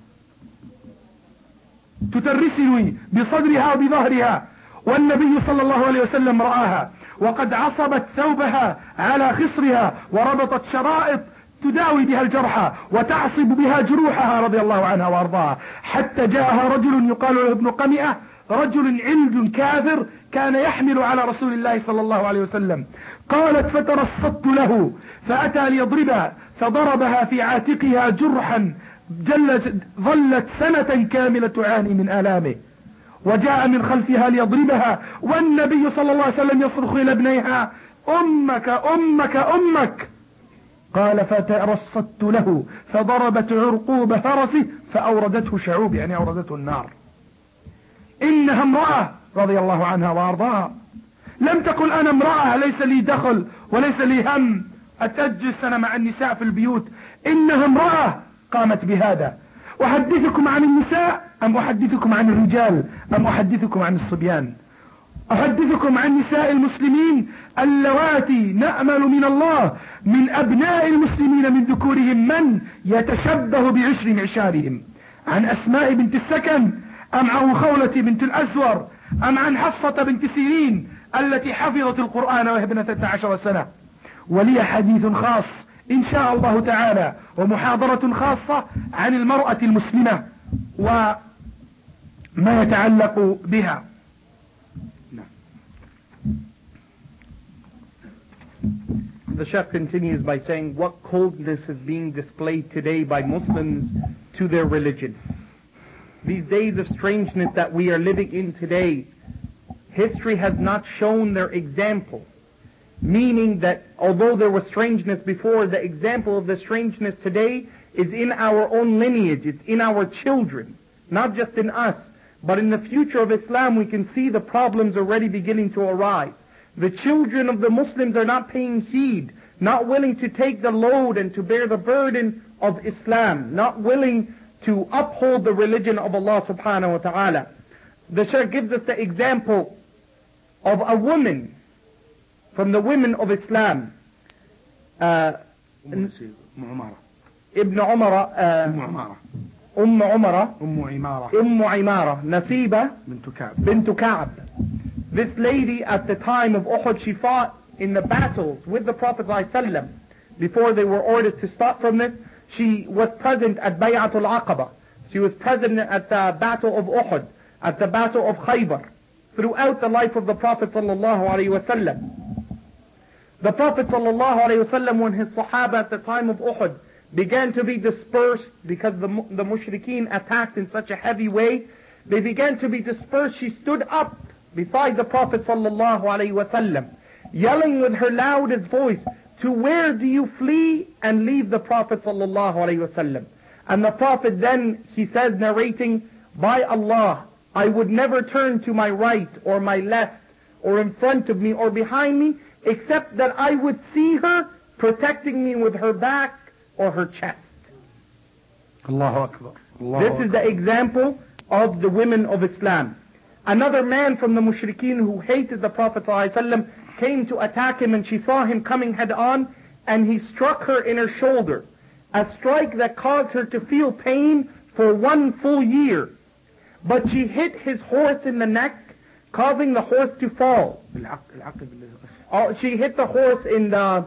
تدرسني بصدرها وبظهرها. والنبي صلى الله عليه وسلم رآها وقد عصبت ثوبها على خصرها وربطت شرائط تداوي بها الجرحى وتعصب بها جروحها رضي الله عنها وارضاها، حتى جاءها رجل يقال له ابن قمئة، رجل علج كافر كان يحمل على رسول الله صلى الله عليه وسلم. قالت: فترصدت له فأتى ليضربها فضربها في عاتقها جرحا ظلت سنة كاملة تعاني من آلامه، وجاء من خلفها ليضربها والنبي صلى الله عليه وسلم يصرخ إلى ابنيها: أمك أمك أمك. قال: فترصدت له فضربت عرقوب فرسه فأوردته شعوب، يعني أوردته النار. إنها امرأة رضي الله عنها وأرضاها، لم تقل أنا امرأة ليس لي دخل وليس لي هم أتجلس أنا مع النساء في البيوت، إنها امرأة قامت بهذا. أحدثكم عن النساء أم أحدثكم عن الرجال أم أحدثكم عن الصبيان؟ أحدثكم عن نساء المسلمين اللواتي نأمل من الله من أبناء المسلمين من ذكورهم من يتشبه بعشر معشارهم، عن أسماء بنت السكن أم عن خولة بنت الأسور أم عن حفصة بنت سيرين التي حفظت القرآن وهي ابنة 13 سنة. ولي حديث خاص إن شاء الله تعالى ومحاضرة خاصة عن المرأة المسلمة وما يتعلق بها. The Shaykh continues by saying, what coldness is being displayed today by Muslims to their religion. These days of strangeness that we are living in today, history has not shown their example. Meaning that although there was strangeness before, the example of the strangeness today is in our own lineage, it's in our children, not just in us. But in the future of Islam we can see the problems already beginning to arise. The children of the Muslims are not paying heed, not willing to take the load and to bear the burden of Islam, not willing to uphold the religion of Allah subhanahu wa ta'ala. The Shaykh gives us the example of a woman from the women of Islam. Ibn Umar, Imara, Nasiba bint Ka'b. This lady at the time of Uhud, she fought in the battles with the Prophet ﷺ. Before they were ordered to stop from this, she was present at Bay'atul Aqaba. She was present at the battle of Uhud, at the battle of Khaybar, throughout the life of the Prophet ﷺ. The Prophet ﷺ, when his Sahaba at the time of Uhud began to be dispersed because the mushrikeen attacked in such a heavy way, they began to be dispersed. She stood up beside the Prophet ﷺ, yelling with her loudest voice, "To where do you flee?" and leave the Prophet ﷺ. And the Prophet then, he says, narrating, "By Allah, I would never turn to my right or my left or in front of me or behind me, except that I would see her protecting me with her back or her chest." Allahu Akbar. This is the example of the women of Islam. Another man from the mushrikeen who hated the Prophet ﷺ came to attack him, and she saw him coming head on, and he struck her in her shoulder. A strike that caused her to feel pain for 1 full year. But she hit his horse in the neck, causing the horse to fall. She hit the horse in the...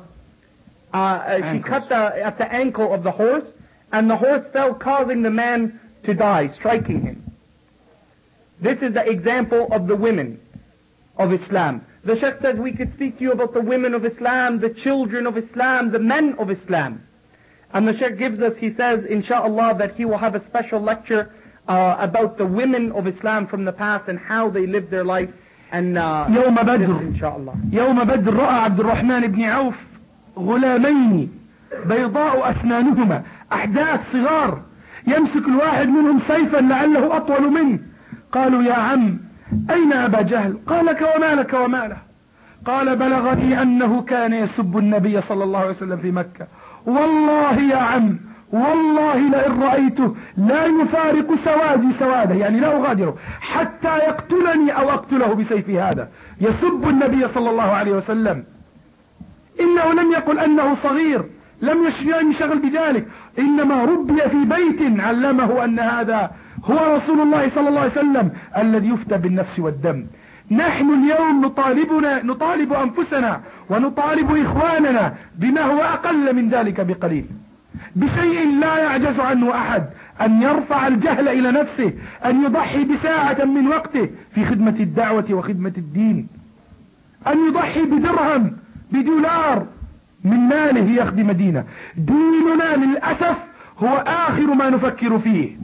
she cut at the ankle of the horse, and the horse fell, causing the man to die, striking him. This is the example of the women of Islam. The Shaykh says we could speak to you about the women of Islam, the children of Islam, the men of Islam. And the Shaykh gives us, he says, inshallah, that he will have a special lecture about the women of Islam from the past and how they lived their life. And يوم بدر inshallah. يوم بدر رأى عبد الرحمن بن عوف غلامين بيضاء أسنانهما أحداث صغار يمسك الواحد منهم سيفا لعله أطول منه. قالوا يا عم أين أبا جهل؟ قال لك وما لك وما له؟ قال بلغني أنه كان يسب النبي صلى الله عليه وسلم في مكة. والله يا عم والله لئن رأيته لا يفارق سوادي سواده، يعني لا أغادره حتى يقتلني أو أقتله بسيفي هذا. يسب النبي صلى الله عليه وسلم. إنه لم يقل أنه صغير، لم يشغل بذلك، إنما ربي في بيت علمه أن هذا هو رسول الله صلى الله عليه وسلم الذي يفتى بالنفس والدم. نحن اليوم نطالب أنفسنا ونطالب إخواننا بما هو أقل من ذلك بقليل، بشيء لا يعجز عنه أحد، أن يرفع الجهل إلى نفسه، أن يضحي بساعة من وقته في خدمة الدعوة وخدمة الدين، أن يضحي بدرهم بدولار من ماله يخدم دينه. ديننا للأسف هو آخر ما نفكر فيه.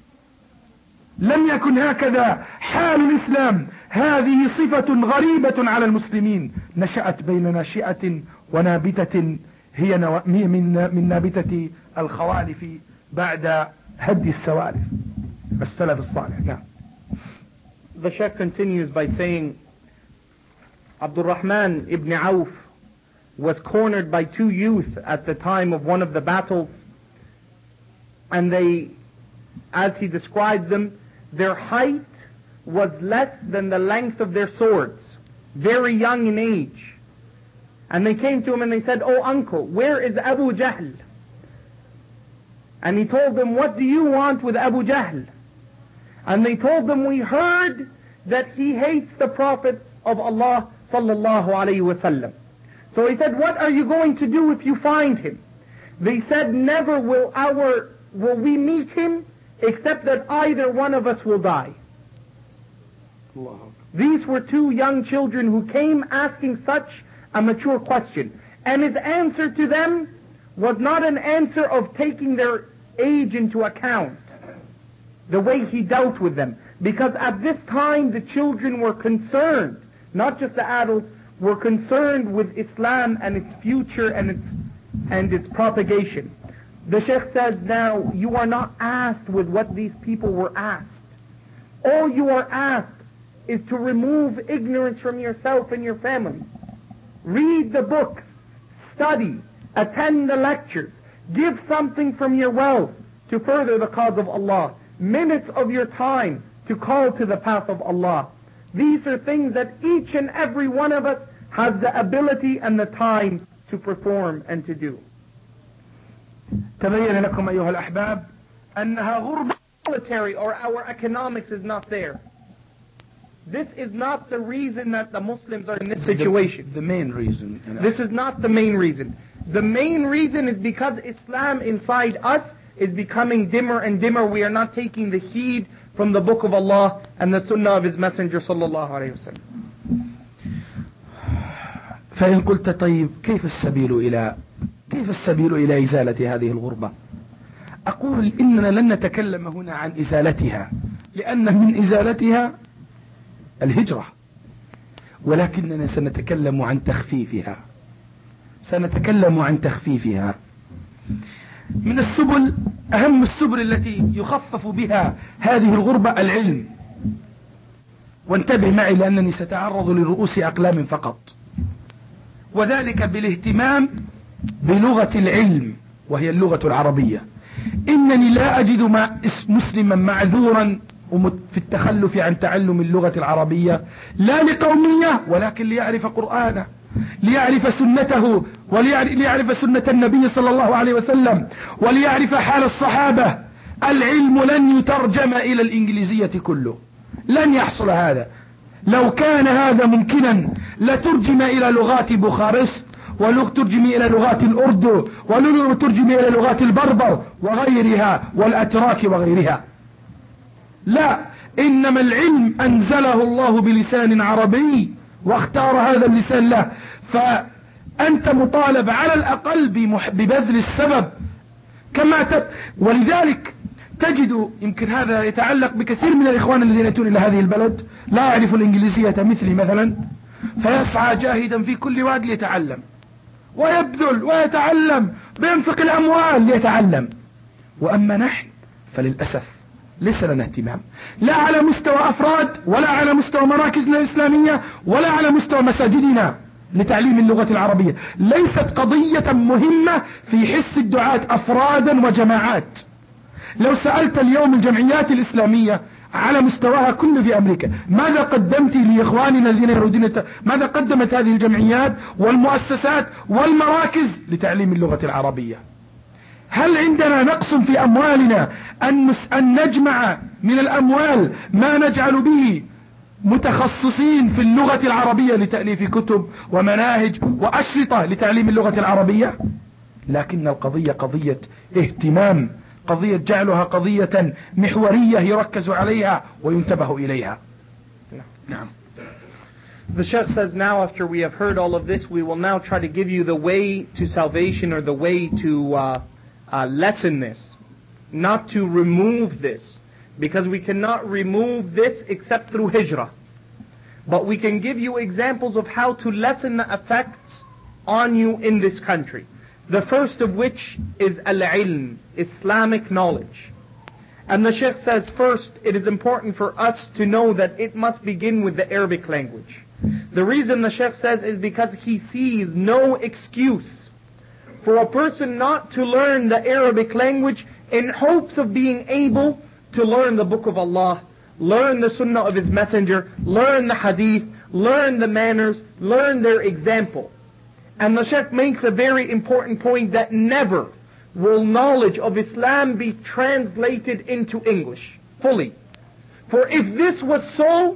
لم يكن هكذا حال الإسلام. هذه صفة غريبة على المسلمين، نشأت بين ناشئة ونابتة هي من نابتة الخوالف بعد هدي السوالف السلف الصالح. نعم. The Shaykh continues by saying, Abdul Rahman ibn Auf was cornered by 2 youth at the time of one of the battles, and they, as he describes them, their height was less than the length of their swords, very young in age. And they came to him and they said, "Oh uncle, where is Abu Jahl?" And he told them, "What do you want with Abu Jahl?" And they told them, "We heard that he hates the Prophet of Allah sallallahu alayhi wasallam." So he said, "What are you going to do if you find him?" They said, "Never will we meet him except that either one of us will die." These were 2 young children who came asking such a mature question. And his answer to them was not an answer of taking their age into account, the way he dealt with them. Because at this time the children were concerned, not just the adults, were concerned with Islam and its future and its propagation. The Sheikh says now, you are not asked with what these people were asked. All you are asked is to remove ignorance from yourself and your family. Read the books, study, attend the lectures, give something from your wealth to further the cause of Allah. Minutes of your time to call to the path of Allah. These are things that each and every one of us has the ability and the time to perform and to do. تبين لكم أيها الأحباب أنها غربة. Military or our economics is not there. This is not the reason that the Muslims are in this situation. The main reason. This is not the main reason. The main reason is because Islam inside us is becoming dimmer and dimmer. We are not taking the heed from the book of Allah and the sunnah of His Messenger sallallahu alayhi wa sallam. فإن قلت طيب كيف السبيل إلى إزالة هذه الغربة؟ أقول إننا لن نتكلم هنا عن إزالتها، لأن من إزالتها الهجرة، ولكننا سنتكلم عن تخفيفها. من السبل، أهم السبل التي يخفف بها هذه الغربة العلم. وانتبه معي لأنني سأتعرض لرؤوس أقلام فقط، وذلك بالاهتمام بلغة العلم وهي اللغة العربية. إنني لا أجد مسلما معذورا في التخلف عن تعلم اللغة العربية، لا لقومية ولكن ليعرف قرآنه، ليعرف سنته، وليعرف سنة النبي صلى الله عليه وسلم، وليعرف حال الصحابة. العلم لن يترجم إلى الإنجليزية كله، لن يحصل هذا. لو كان هذا ممكنا لترجم إلى لغات بوخارست، ولترجم إلى لغات الأردو، ولترجم إلى لغات البربر وغيرها والأتراك وغيرها. لا، إنما العلم أنزله الله بلسان عربي واختار هذا اللسان له، فأنت مطالب على الأقل ببذل السبب ولذلك تجد، يمكن هذا يتعلق بكثير من الإخوان الذين يأتون إلى هذه البلد لا يعرف الإنجليزية مثلي مثلا، فيسعى جاهدا في كل واد ليتعلم ويبذل ويتعلم، بينفق الأموال ليتعلم. وأما نحن فللأسف ليس لنا اهتمام، لا على مستوى أفراد، ولا على مستوى مراكزنا الإسلامية، ولا على مستوى مساجدنا لتعليم اللغة العربية. ليست قضية مهمة في حس الدعاة أفرادا وجماعات. لو سألت اليوم الجمعيات الإسلامية على مستواها كله في أمريكا ماذا قدمت لإخواننا الذين يريدون ماذا قدمت هذه الجمعيات والمؤسسات والمراكز لتعليم اللغة العربية؟ هل عندنا نقص في أموالنا أن نجمع من الأموال ما نجعل به متخصصين في اللغة العربية لتأليف كتب ومناهج وأشرطة لتعليم اللغة العربية؟ لكن القضية قضية اهتمام، قضية جعلها قضية محورية يركز عليها وينتبه إليها. نعم. The Sheikh says now, after we have heard all of this, we will now try to give you the way to salvation, or the way to lessen this, not to remove this, because we cannot remove this except through hijrah. But we can give you examples of how to lessen the effects on you in this country. The first of which is al-ilm, Islamic knowledge. And the Sheikh says first, it is important for us to know that it must begin with the Arabic language. The reason the Sheikh says is because he sees no excuse for a person not to learn the Arabic language in hopes of being able to learn the book of Allah, learn the sunnah of His Messenger, learn the hadith, learn the manners, learn their example. And the Sheikh makes a very important point that never will knowledge of Islam be translated into English fully. For if this was so,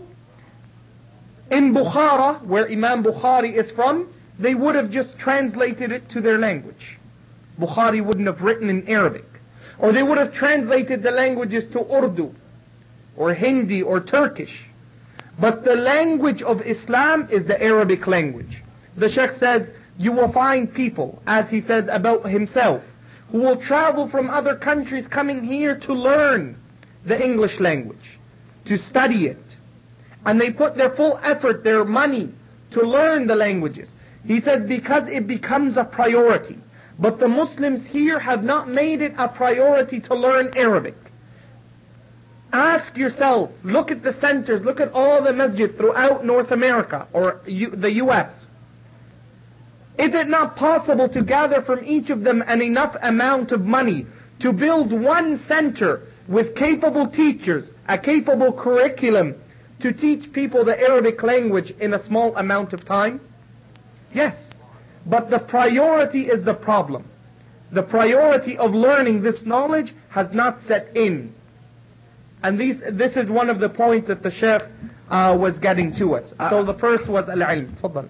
in Bukhara, where Imam Bukhari is from, they would have just translated it to their language. Bukhari wouldn't have written in Arabic. Or they would have translated the languages to Urdu, or Hindi, or Turkish. But the language of Islam is the Arabic language. The Sheikh said, you will find people, as he said about himself, who will travel from other countries coming here to learn the English language, to study it. And they put their full effort, their money, to learn the languages. He said because it becomes a priority. But the Muslims here have not made it a priority to learn Arabic. Ask yourself, look at the centers, look at all the masjid throughout North America or the US. Is it not possible to gather from each of them an enough amount of money to build one center with capable teachers, a capable curriculum to teach people the Arabic language in a small amount of time? Yes. But the priority is the problem. The priority of learning this knowledge has not set in. And this is one of the points that the Sheikh was getting to us. So the first was al-ilm. تفضل.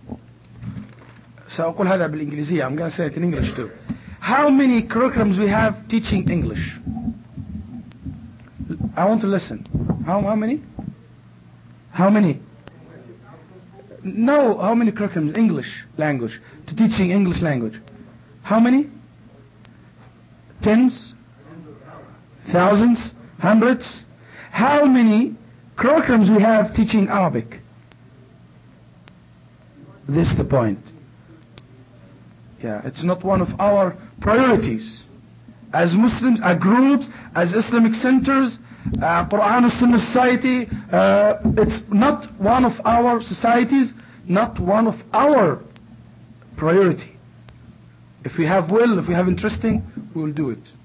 سأقول هذا بالإنجليزية. I'm going to say it in English too. How many curriculums we have teaching English? I want to listen. How many? How many? No, how many curriculums English language to teaching English language? How many? Tens? Thousands? Hundreds? How many curriculums we have teaching Arabic? This is the point. Yeah, it's not one of our priorities. As Muslims, as groups, as Islamic centers, Quran and Sunnah Society, it's not one of our societies, not one of our priority. If we have will, if we have interesting, we will do it.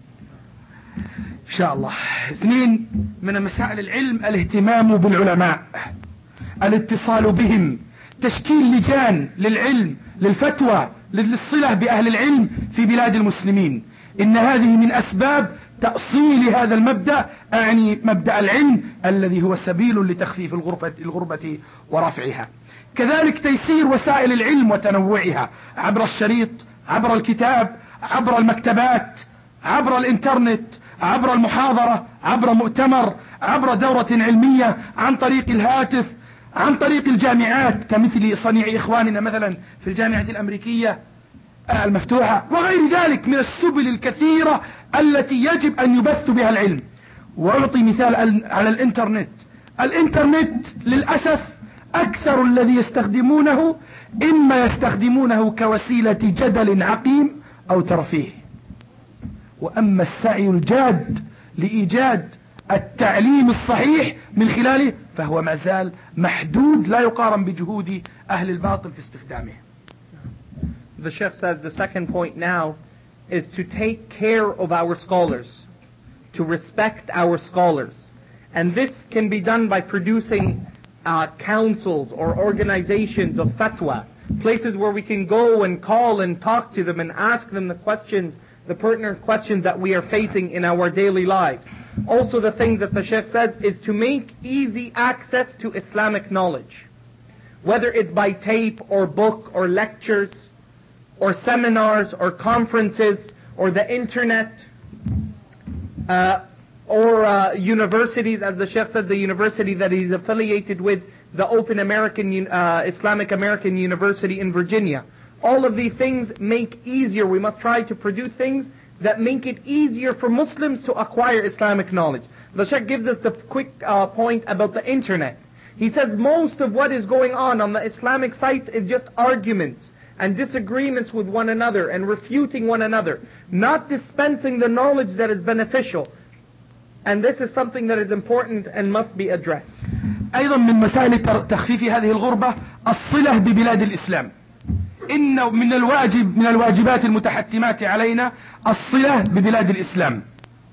إن شاء الله. اثنين من مسائل العلم الاهتمام بالعلماء، الاتصال بهم، تشكيل لجان للعلم، للفتوى، للصلة بأهل العلم في بلاد المسلمين. إن هذه من أسباب تأصيل هذا المبدأ، أعني مبدأ العلم الذي هو سبيل لتخفيف الغربة ورفعها. كذلك تيسير وسائل العلم وتنوعها عبر الشريط، عبر الكتاب، عبر المكتبات، عبر الانترنت، عبر المحاضرة، عبر مؤتمر، عبر دورة علمية، عن طريق الهاتف، عن طريق الجامعات كمثل صنيع إخواننا مثلا في الجامعة الأمريكية المفتوحة، وغير ذلك من السبل الكثيرة التي يجب أن يبث بها العلم. وأعطي مثال على الانترنت. الانترنت للأسف أكثر الذي يستخدمونه إما يستخدمونه كوسيلة جدل عقيم أو ترفيه، وأما السعي الجاد لإيجاد التعليم الصحيح من خلاله فهو ما زال محدود، لا يقارن بجهود أهل الباطل في استخدامه. The Sheikh says the second point now is to take care of our scholars, to respect our scholars. And this can be done by producing councils or organizations of fatwa, places where we can go and call and talk to them and ask them the questions, the pertinent questions that we are facing in our daily lives. Also the things that the Sheikh says is to make easy access to Islamic knowledge, whether it's by tape or book or lectures or seminars or conferences or the internet or universities, as the Sheikh said, the university that he's affiliated with, the Open American Islamic American University in Virginia. All of these things make easier. We must try to produce things that make it easier for Muslims to acquire Islamic knowledge. The Sheikh gives us the quick point about the internet. He says most of what is going on the Islamic sites is just arguments and disagreements with one another and refuting one another, not dispensing the knowledge that is beneficial. And this is something that is important and must be addressed. أيضا من مسائل تخفيف هذه الغربة الصلة ببلاد الإسلام. إنه من الواجبات المتحتمات علينا الصلة ببلاد الإسلام،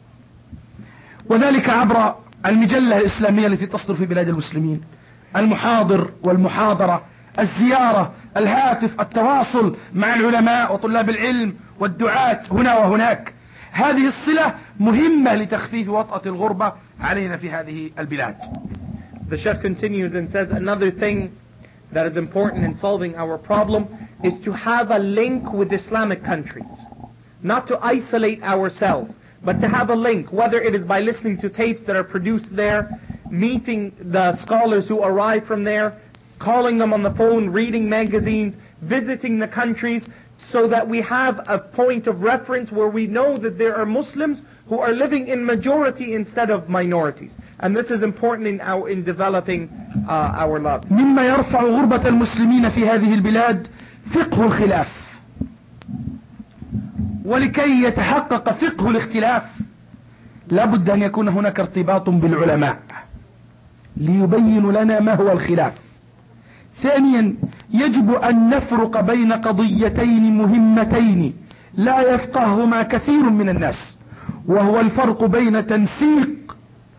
وذلك عبر المجلة الإسلامية التي تصدر في بلاد المسلمين، المحاضر والمحاضرة، الزيارة، الهاتف، التواصل مع العلماء وطلاب العلم والدعاة هنا وهناك. هذه الصلة مهمة لتخفيف وطأة الغربة علينا في هذه البلاد. The Sheikh continues and says another thing that is important in solving our problem is to have a link with Islamic countries. Not to isolate ourselves, but to have a link, whether it is by listening to tapes that are produced there, meeting the scholars who arrive from there, calling them on the phone, reading magazines, visiting the countries, so that we have a point of reference where we know that there are Muslims who are living in majority instead of minorities. And this is important in developing our love. مما يرفع غربة المسلمين في هذه البلاد فقه الخلاف. ولكي يتحقق فقه الاختلاف لابد أن يكون هناك ارتباط بالعلماء ليبين لنا ما هو الخلاف. ثانيا يجب أن نفرق بين قضيتين مهمتين لا يفقههما كثير من الناس، وهو الفرق بين تنسيق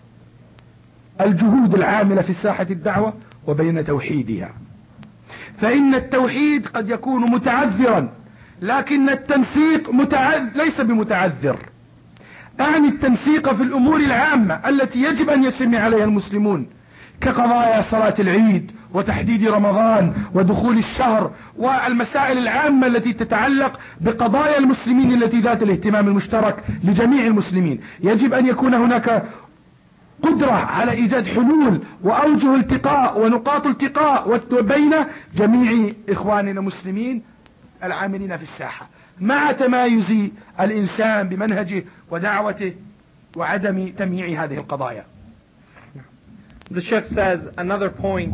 الجهود العاملة في ساحة الدعوة وبين توحيدها. فإن التوحيد قد يكون متعذرا، لكن التنسيق ليس بمتعذر. أعني التنسيق في الأمور العامة التي يجب أن يجتمع عليها المسلمون، كقضايا صلاة العيد وتحديد رمضان ودخول الشهر، والمسائل العامة التي تتعلق بقضايا المسلمين التي ذات الاهتمام المشترك لجميع المسلمين. يجب أن يكون هناك قدرة على إيجاد حلول وأوجه التقاء ونقاط التقاء بين جميع إخواننا المسلمين العاملين في الساحة، مع تمايز الإنسان بمنهجه ودعوته وعدم تمييع هذه القضايا. The Sheikh says another point,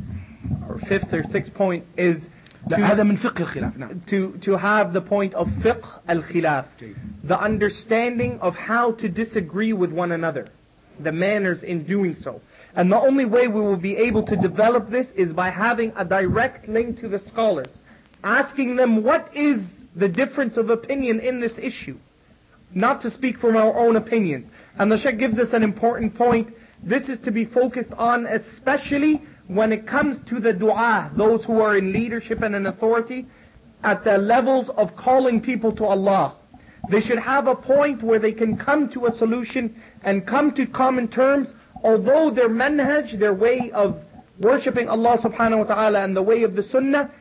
or fifth or sixth point, is هذا من فقه الخلاف. نعم. to have the point of fiqh al-khilaf, the understanding of how to disagree with one another, the manners in doing so. And the only way we will be able to develop this is by having a direct link to the scholars, asking them what is the difference of opinion in this issue, not to speak from our own opinions. And the Sheikh gives us an important point. This is to be focused on, especially when it comes to the dua, those who are in leadership and in authority, at the levels of calling people to Allah. They should have a point where they can come to a solution and come to common terms, although their manhaj, their way of worshipping Allah subhanahu wa ta'ala and the way of the sunnah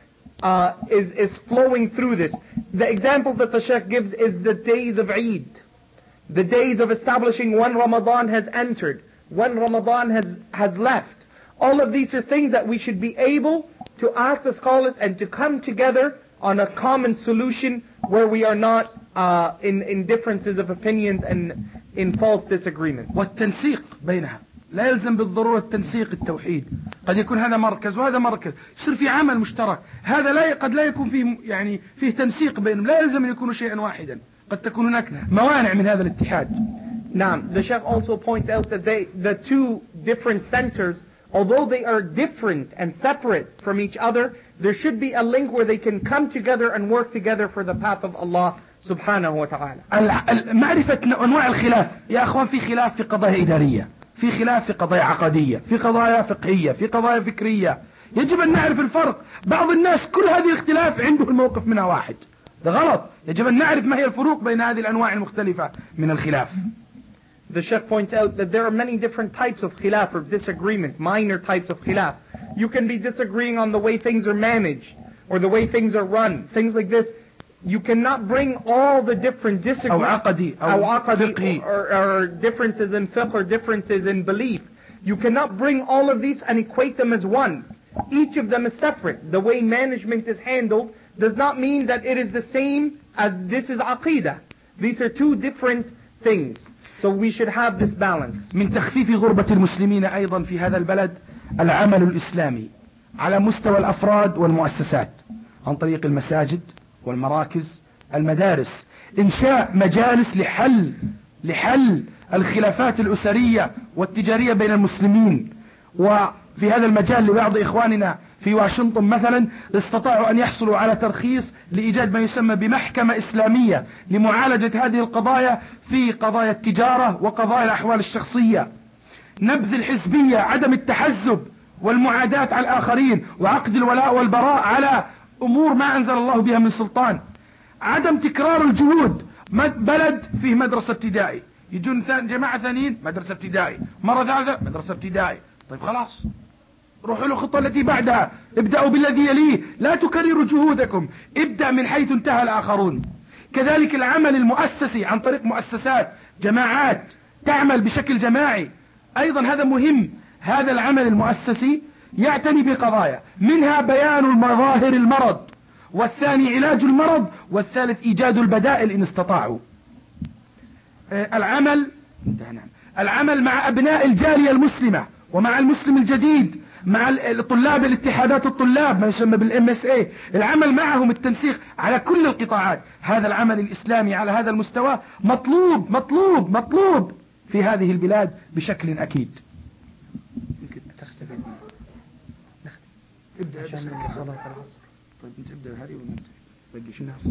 is flowing through this. The example that the Shaykh gives is the days of Eid, the days of establishing when Ramadan has entered, when Ramadan has left. All of these are things that we should be able to ask the scholars and to come together on a common solution where we are not in differences of opinions and in false disagreement. والتنسيق بينها لا يلزم بالضرورة تنسيق التوحيد. قد يكون هذا مركز وهذا مركز، يصير في عمل مشترك. هذا قد لا يكون فيه تنسيق بينهم، لا يلزم أن يكونوا شيئا واحدا. قد تكون هناك موانع من هذا الاتحاد. Now, the Sheikh also points out that the two different centers, although they are different and separate from each other, there should be a link where they can come together and work together for the path of Allah subhanahu wa ta'ala. معرفة أنواع الخلاف يا أخوان، في خلاف في قضايا إدارية، في خلاف في قضايا عقدية، في قضايا فقهية، في قضايا فكرية. يجب أن نعرف الفرق. بعض الناس كل هذه الاختلاف عنده الموقف منها واحد، ده غلط. يجب أن نعرف ما هي الفروق بين هذه الأنواع المختلفة من الخلاف. The Sheikh points out that there are many different types of khilaf or disagreement, minor types of khilaf. You can be disagreeing on the way things are managed or the way things are run, things like this. You cannot bring all the different disagreements or differences in fiqh or differences in belief. You cannot bring all of these and equate them as one. Each of them is separate. The way management is handled does not mean that it is the same as this is aqidah. These are two different things. So we should have this balance. من تخفيف غربة المسلمين أيضا في هذا البلد العمل الإسلامي على مستوى الأفراد والمؤسسات عن طريق المساجد والمراكز، المدارس، إنشاء مجالس لحل الخلافات الأسرية والتجارية بين المسلمين. وفي هذا المجال لبعض إخواننا في واشنطن مثلا استطاعوا أن يحصلوا على ترخيص لإيجاد ما يسمى بمحكمة إسلامية لمعالجة هذه القضايا في قضايا التجارة وقضايا الأحوال الشخصية. نبذ الحزبية، عدم التحزب والمعاداة على الآخرين، وعقد الولاء والبراء على أمور ما أنزل الله بها من سلطان. عدم تكرار الجهود، بلد فيه مدرسة ابتدائي، يجون جماعة ثانيين مدرسة ابتدائي، مرة ثالثة مدرسة ابتدائي. طيب خلاص، روحوا للخطة التي بعدها، ابدأوا بالذي يليه، لا تكرروا جهودكم، ابدأ من حيث انتهى الآخرون. كذلك العمل المؤسسي عن طريق مؤسسات، جماعات تعمل بشكل جماعي، أيضا هذا مهم. هذا العمل المؤسسي يعتني بقضايا منها بيان مظاهر المرض والثاني علاج المرض، والثالث إيجاد البدائل إن استطاعوا. العمل مع أبناء الجالية المسلمة ومع المسلم الجديد، مع طلاب الاتحادات الطلاب ما يسمى بالMSA، العمل معهم، التنسيق على كل القطاعات. هذا العمل الإسلامي على هذا المستوى مطلوب مطلوب مطلوب في هذه البلاد بشكل أكيد. يمكن تستفيد منه. ابدأ عشان صلاة العصر. طيب انت ابدأ هذه ونبقيش الناس.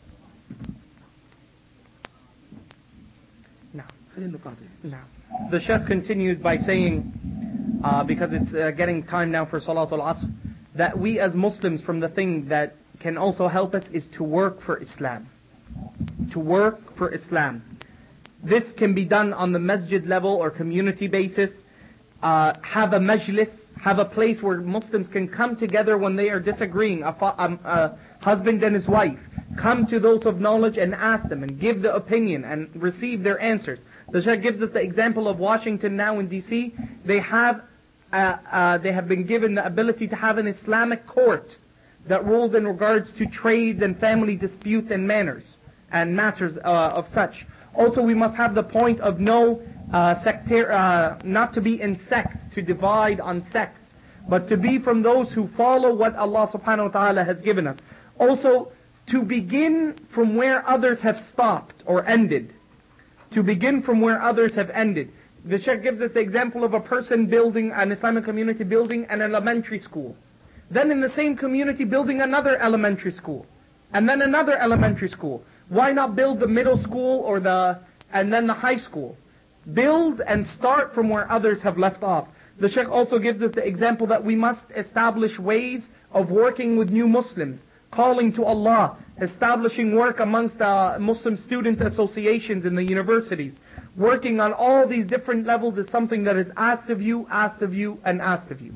نعم. The Sheikh continues by saying, because it's getting time now for Salatul Asr, that we as Muslims, from the thing that can also help us is to work for Islam. To work for Islam. This can be done on the masjid level or community basis. Have a majlis, have a place where Muslims can come together when they are disagreeing, a husband and his wife. Come to those of knowledge and ask them and give the opinion and receive their answers. The Sheikh gives us the example of Washington now in D.C. They have been given the ability to have an Islamic court that rules in regards to trades and family disputes and matters of such. Also, we must have the point of no not to be in sects, to divide on sects, but to be from those who follow what Allah subhanahu wa ta'ala has given us. Also, to begin from where others have stopped or ended. To begin from where others have ended. The Sheikh gives us the example of a person building an Islamic community, building an elementary school. Then in the same community building another elementary school. And then another elementary school. Why not build the middle school and then the high school? Build and start from where others have left off. The Sheikh also gives us the example that we must establish ways of working with new Muslims, calling to Allah, establishing work amongst Muslim student associations in the universities. Working on all these different levels is something that is asked of you, and asked of you.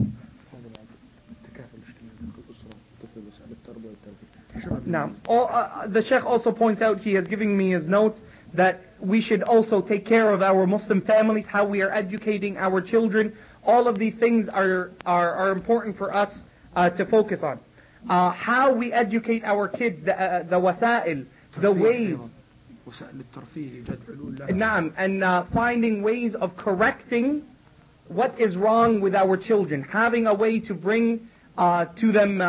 Now, the Sheikh also points out, he has given me his notes, that we should also take care of our Muslim families, how we are educating our children. All of these things are important for us to focus on. How we educate our kids, the wasa'il, the ways. And finding ways of correcting what is wrong with our children. Having a way to bring to them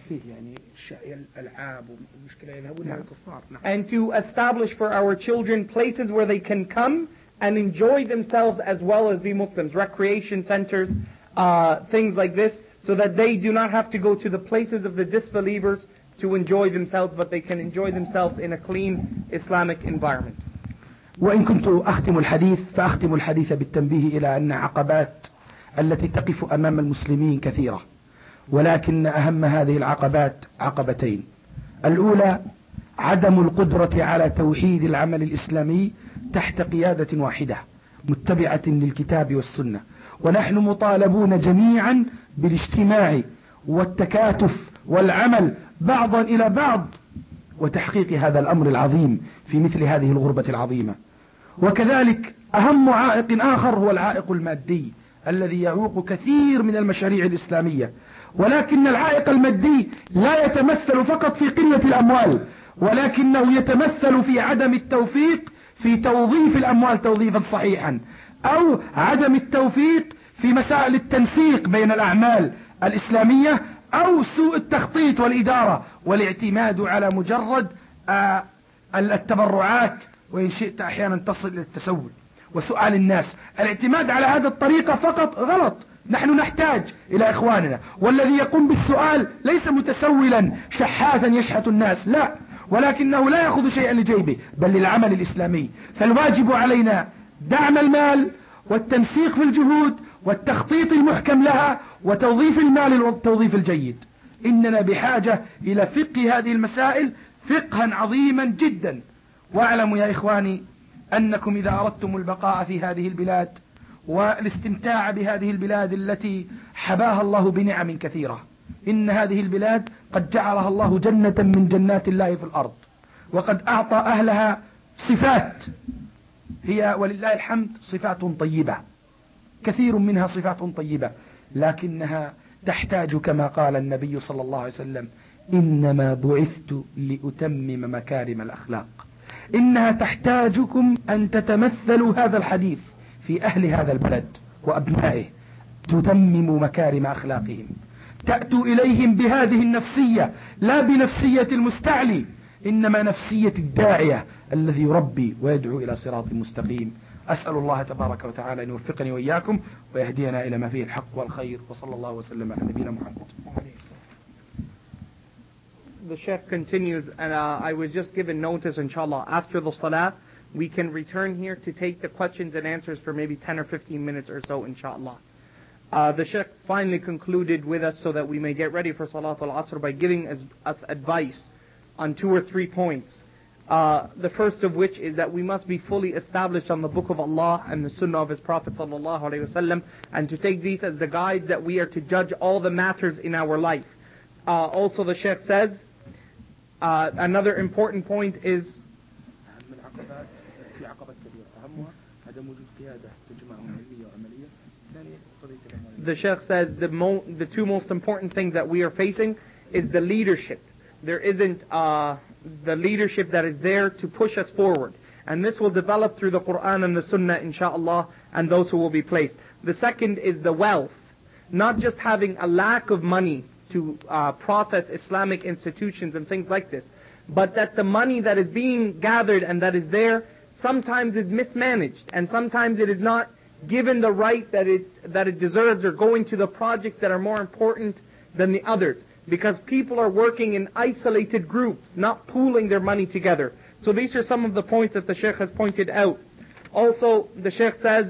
and to establish for our children places where they can come and enjoy themselves as well as the Muslims. Recreation centers, things like this, so that they do not have to go to the places of the disbelievers to enjoy themselves, but they can enjoy themselves in a clean Islamic environment. وإن كنت أختم الحديث فأختم الحديث بالتنبيه إلى أن عقبات التي تقف أمام المسلمين كثيرة، ولكن أهم هذه العقبات عقبتين. الأولى عدم القدرة على توحيد العمل الإسلامي تحت قيادة واحدة متبعة للكتاب والسنة، ونحن مطالبون جميعا بالاجتماع والتكاتف والعمل بعضا إلى بعض وتحقيق هذا الأمر العظيم في مثل هذه الغربة العظيمة. وكذلك أهم عائق آخر هو العائق المادي الذي يعوق كثير من المشاريع الإسلامية، ولكن العائق المادي لا يتمثل فقط في قلة الأموال، ولكنه يتمثل في عدم التوفيق في توظيف الأموال توظيفا صحيحا، أو عدم التوفيق في مسائل التنسيق بين الأعمال الإسلامية، أو سوء التخطيط والإدارة والاعتماد على مجرد التبرعات، وإن شئت أحيانا تصل إلى التسول وسؤال الناس. الاعتماد على هذه الطريقة فقط غلط. نحن نحتاج إلى إخواننا، والذي يقوم بالسؤال ليس متسولا شحاتا يشحت الناس، لا، ولكنه لا يأخذ شيئا لجيبه بل للعمل الإسلامي. فالواجب علينا دعم المال والتنسيق في الجهود والتخطيط المحكم لها وتوظيف المال والتوظيف الجيد. إننا بحاجة إلى فقه هذه المسائل فقها عظيما جدا. واعلموا يا إخواني أنكم إذا أردتم البقاء في هذه البلاد والاستمتاع بهذه البلاد التي حباها الله بنعم كثيرة، إن هذه البلاد قد جعلها الله جنة من جنات الله في الأرض، وقد أعطى أهلها صفات هي ولله الحمد صفات طيبة، كثير منها صفات طيبة، لكنها تحتاج كما قال النبي صلى الله عليه وسلم إنما بعثت لأتمم مكارم الأخلاق. إنها تحتاجكم أن تتمثلوا هذا الحديث في أهل هذا البلد وأبنائه، تتمموا مكارم أخلاقهم، تأتوا إليهم بهذه النفسية، لا بنفسية المستعلي، إنما نفسية الداعية الذي يربي ويدعو إلى صراط مستقيم. أسأل الله تبارك وتعالى أن يوفقني وإياكم ويهدينا إلى ما فيه الحق والخير، وصلى الله وسلم على نبينا محمد. The Sheikh continues, and I was just given notice, inshallah, after the salah, we can return here to take the questions and answers for maybe 10 or 15 minutes or so, inshallah. The Sheikh finally concluded with us so that we may get ready for Salatul Asr by giving us advice on 2 or 3 points. The first of which is that we must be fully established on the Book of Allah and the Sunnah of His Prophet sallallahu alaihi wasallam, and to take these as the guides that we are to judge all the matters in our life. Also the Sheikh says, another important point is the Sheikh says the 2 most important things that we are facing is the leadership. There isn't the leadership that is there to push us forward. And this will develop through the Quran and the Sunnah, inshaAllah, and those who will be placed. The second is the wealth. Not just having a lack of money to process Islamic institutions and things like this, but that the money that is being gathered and that is there sometimes is mismanaged, and sometimes it is not given the right that it deserves, or going to the projects that are more important than the others, because people are working in isolated groups, not pooling their money together. So these are some of the points that the Sheikh has pointed out. Also, the Sheikh says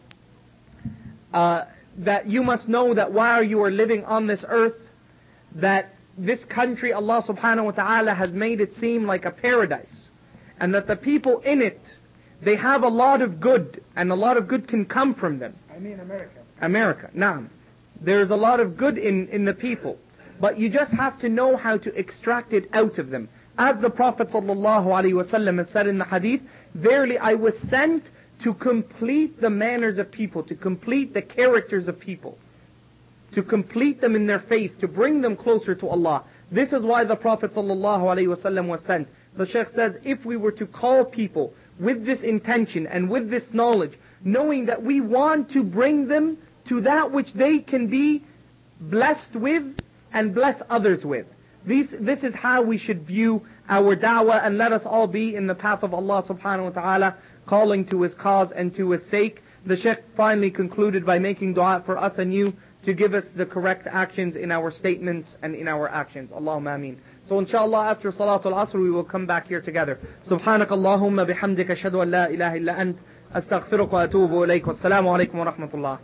that you must know that while you are living on this earth, that this country, Allah subhanahu wa ta'ala has made it seem like a paradise, and that the people in it, they have a lot of good, and a lot of good can come from them. I mean America. America, naam. There's a lot of good in the people, but you just have to know how to extract it out of them. As the Prophet sallallahu alaihi wasallam has said in the hadith, verily I was sent to complete the manners of people, to complete the characters of people, to complete them in their faith, to bring them closer to Allah. This is why the Prophet sallallahu alaihi wasallam was sent. The Shaykh says, if we were to call people with this intention and with this knowledge, knowing that we want to bring them to that which they can be blessed with and bless others with. This is how we should view our da'wah, and let us all be in the path of Allah subhanahu wa ta'ala, calling to His cause and to His sake. The Shaykh finally concluded by making dua for us and you to give us the correct actions in our statements and in our actions. Allahumma ameen. So inshallah after Salatul Asr we will come back here together. Subhanakallahumma bihamdika ashhadu an la ilaha illa ant astaghfiruka wa atubu ilayk. Wassalamu alaikum wa rahmatullah.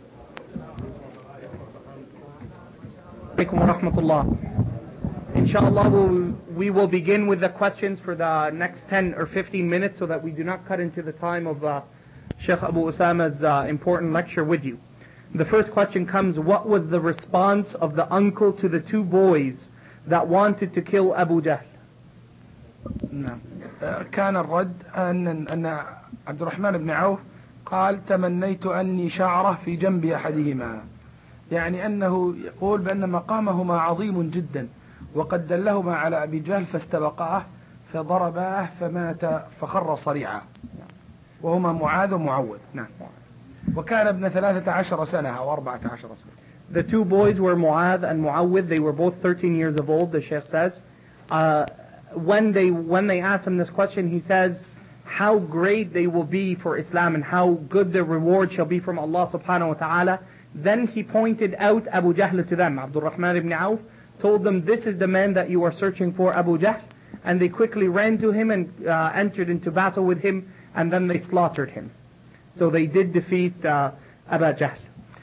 Alaikum wa rahmatullah. Inshallah we will begin with the questions for the next 10 or 15 minutes so that we do not cut into the time of Sheikh Abu Usama's important lecture with you. The first question comes, what was the response of the uncle to the 2 boys that wanted to kill Abu Jahl? نعم. كان الرد أن عبد الرحمن بن عوف قال تمنيت أني شعره في جنب أحدهما، يعني أنه يقول بأن مقامهما عظيم جدا، وقد دلهما على أبي جهل فاستبقاه فضرباه فمات فخر صريعا، وهما معاذ ومعوذ. نعم. وكان ابن 13 سنة أو 14 سنة. The 2 boys were Mu'adh and Mu'awwidh. They were both 13 years of old, the Shaykh says. When they asked him this question, he says how great they will be for Islam and how good their reward shall be from Allah subhanahu wa ta'ala. Then he pointed out Abu Jahl to them. Abdul Rahman ibn Auf told them, this is the man that you are searching for, Abu Jahl. And they quickly ran to him and entered into battle with him, and then they slaughtered him. So they did defeat Abu Jahl.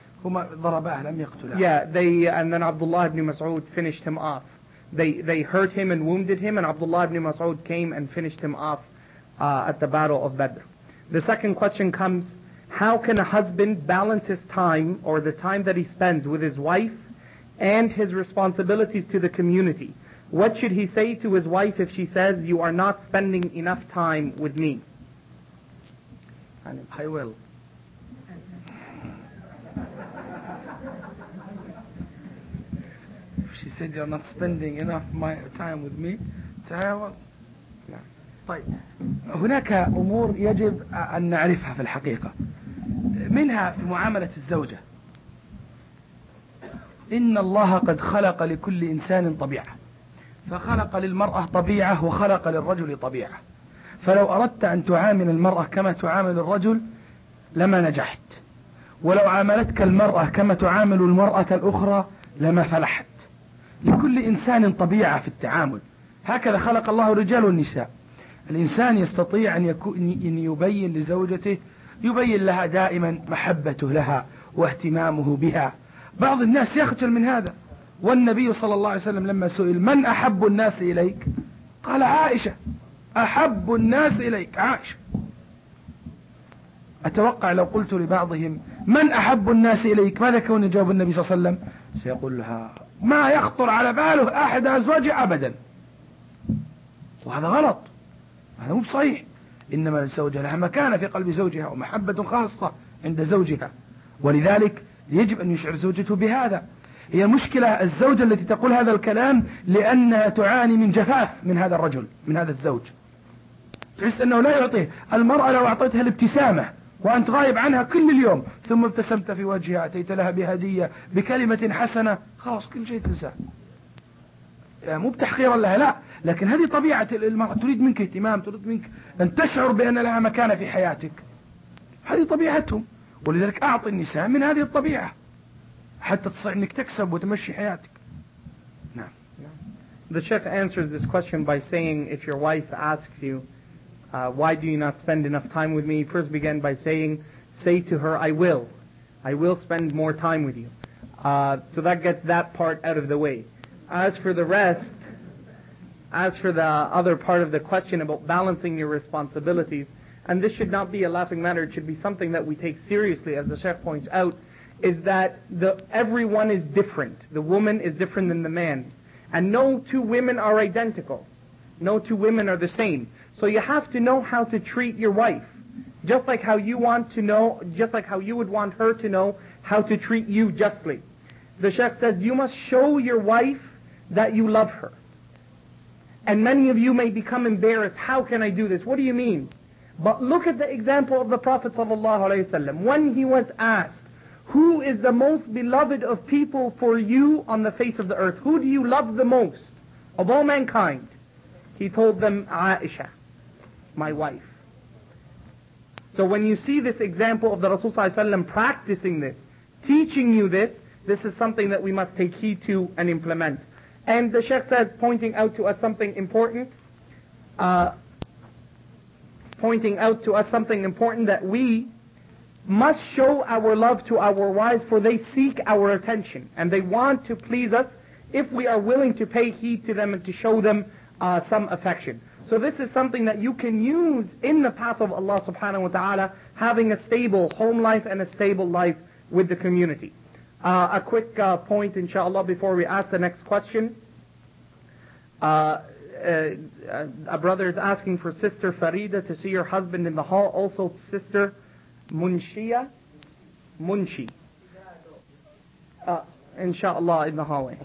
Yeah, and then Abdullah ibn Mas'ud finished him off. They hurt him and wounded him, and Abdullah ibn Mas'ud came and finished him off at the battle of Badr. The second question comes, how can a husband balance his time, or the time that he spends with his wife, and his responsibilities to the community? What should he say to his wife if she says, you are not spending enough time with me? I will. If she said you're not spending enough time with me. طيب هناك أمور يجب أن نعرفها في الحقيقة، منها في معاملة الزوجة. إن الله قد خلق لكل إنسان طبيعة، فخلق للمرأة طبيعة وخلق للرجل طبيعة، فلو أردت أن تعامل المرأة كما تعامل الرجل لما نجحت، ولو عاملتك المرأة كما تعامل المرأة الأخرى لما فلحت. لكل إنسان طبيعة في التعامل، هكذا خلق الله الرجال والنساء. الإنسان يستطيع أن يبين لزوجته، يبين لها دائما محبته لها واهتمامه بها. بعض الناس يخجل من هذا، والنبي صلى الله عليه وسلم لما سئل من أحب الناس إليك قال عائشة، أحب الناس إليك عائشة. أتوقع لو قلت لبعضهم من أحب الناس إليك ماذا كون يجاوب النبي صلى الله عليه وسلم؟ سيقول لها ما يخطر على باله أحد أزواجه أبدا. وهذا غلط، هذا مو صحيح. إنما الزوجة لها مكانة في قلب زوجها ومحبة خاصة عند زوجها، ولذلك يجب أن يشعر زوجته بهذا. هي مشكلة الزوجة التي تقول هذا الكلام لأنها تعاني من جفاف من هذا الرجل، من هذا الزوج. تحس أنه لا يعطيه. المرأة لو أعطيتها الابتسامة وأنت غايب عنها كل اليوم ثم ابتسمت في وجهها، أتيت لها بهدية بكلمة حسنة، خلاص كل شيء تنساه. مو بتحقيرا لها لا، لكن هذه طبيعة المرأة، تريد منك اهتمام، تريد منك أن تشعر بأن لها مكانة في حياتك. هذه طبيعتهم، ولذلك أعطي النساء من هذه الطبيعة حتى تستطيع أنك تكسب وتمشي حياتك. نعم. The Sheikh answers this question by saying, if your wife asks you, why do you not spend enough time with me? First began by saying, say to her, I will spend more time with you. So that gets that part out of the way. As for the rest, as for the other part of the question about balancing your responsibilities, and this should not be a laughing matter, it should be something that we take seriously, as the Sheikh points out, is that everyone is different. The woman is different than the man. And no two women are identical. No two women are the same. So you have to know how to treat your wife. Just like how you would want her to know how to treat you justly. The Sheikh says, you must show your wife that you love her. And many of you may become embarrassed. How can I do this? What do you mean? But look at the example of the Prophet ﷺ. When he was asked, who is the most beloved of people for you on the face of the earth? Who do you love the most of all mankind? He told them, Aisha, my wife. So when you see this example of the Rasul ﷺ practicing this, teaching you this is something that we must take heed to and implement. And the Sheikh says, pointing out to us something important, that we must show our love to our wives, for they seek our attention and they want to please us if we are willing to pay heed to them and to show them some affection. So this is something that you can use in the path of Allah subhanahu wa ta'ala, having a stable home life and a stable life with the community. A quick point, inshallah, before we ask the next question. A brother is asking for Sister Farida to see her husband in the hall. Also Sister Munshi, inshallah, in the hallway.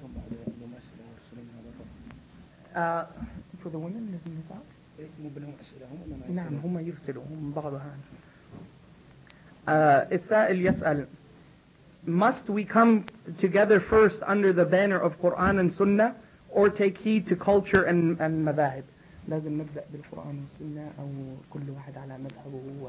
For the women, نعم هم يرسلوا هم بعضها. السائل يسأل, must we come together first under the banner of Quran and Sunnah, or take heed to culture and madahib? لازم نبدأ بالقرآن والسنة أو كل واحد على مذهبه.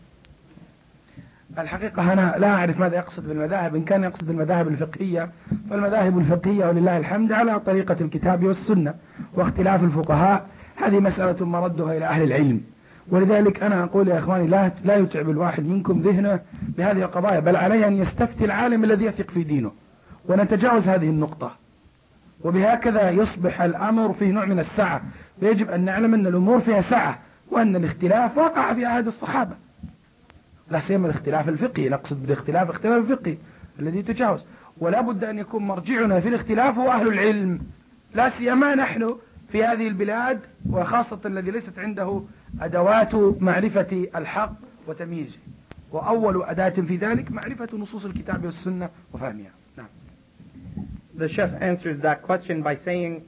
الحقيقة أنا لا أعرف ماذا يقصد بالمذاهب. إن كان يقصد المذاهب الفقهية فالمذاهب الفقهية ولله الحمد على طريقة الكتاب والسنة، واختلاف الفقهاء هذه مسألة مردها إلى أهل العلم. ولذلك أنا أقول يا إخواني لا يتعب الواحد منكم ذهنه بهذه القضايا، بل عليه أن يستفتي العالم الذي يثق في دينه، ونتجاوز هذه النقطة. وبهكذا يصبح الأمر فيه نوع من السعة. ويجب أن نعلم أن الأمور فيها سعة، وأن الاختلاف وقع في عهد الصحابة، لا سيما الاختلاف الفقهي. نقصد بالاختلاف اختلاف الفقهي الذي يتجاوز، ولا بد أن يكون مرجعنا في الاختلاف هو أهل العلم، لا سيما نحن في هذه البلاد، وخاصة الذي ليست عنده أدوات معرفة الحق وتمييزه. وأول أداة في ذلك معرفة نصوص الكتاب والسنة وفهمها. نعم. The Sheikh answers that question by saying,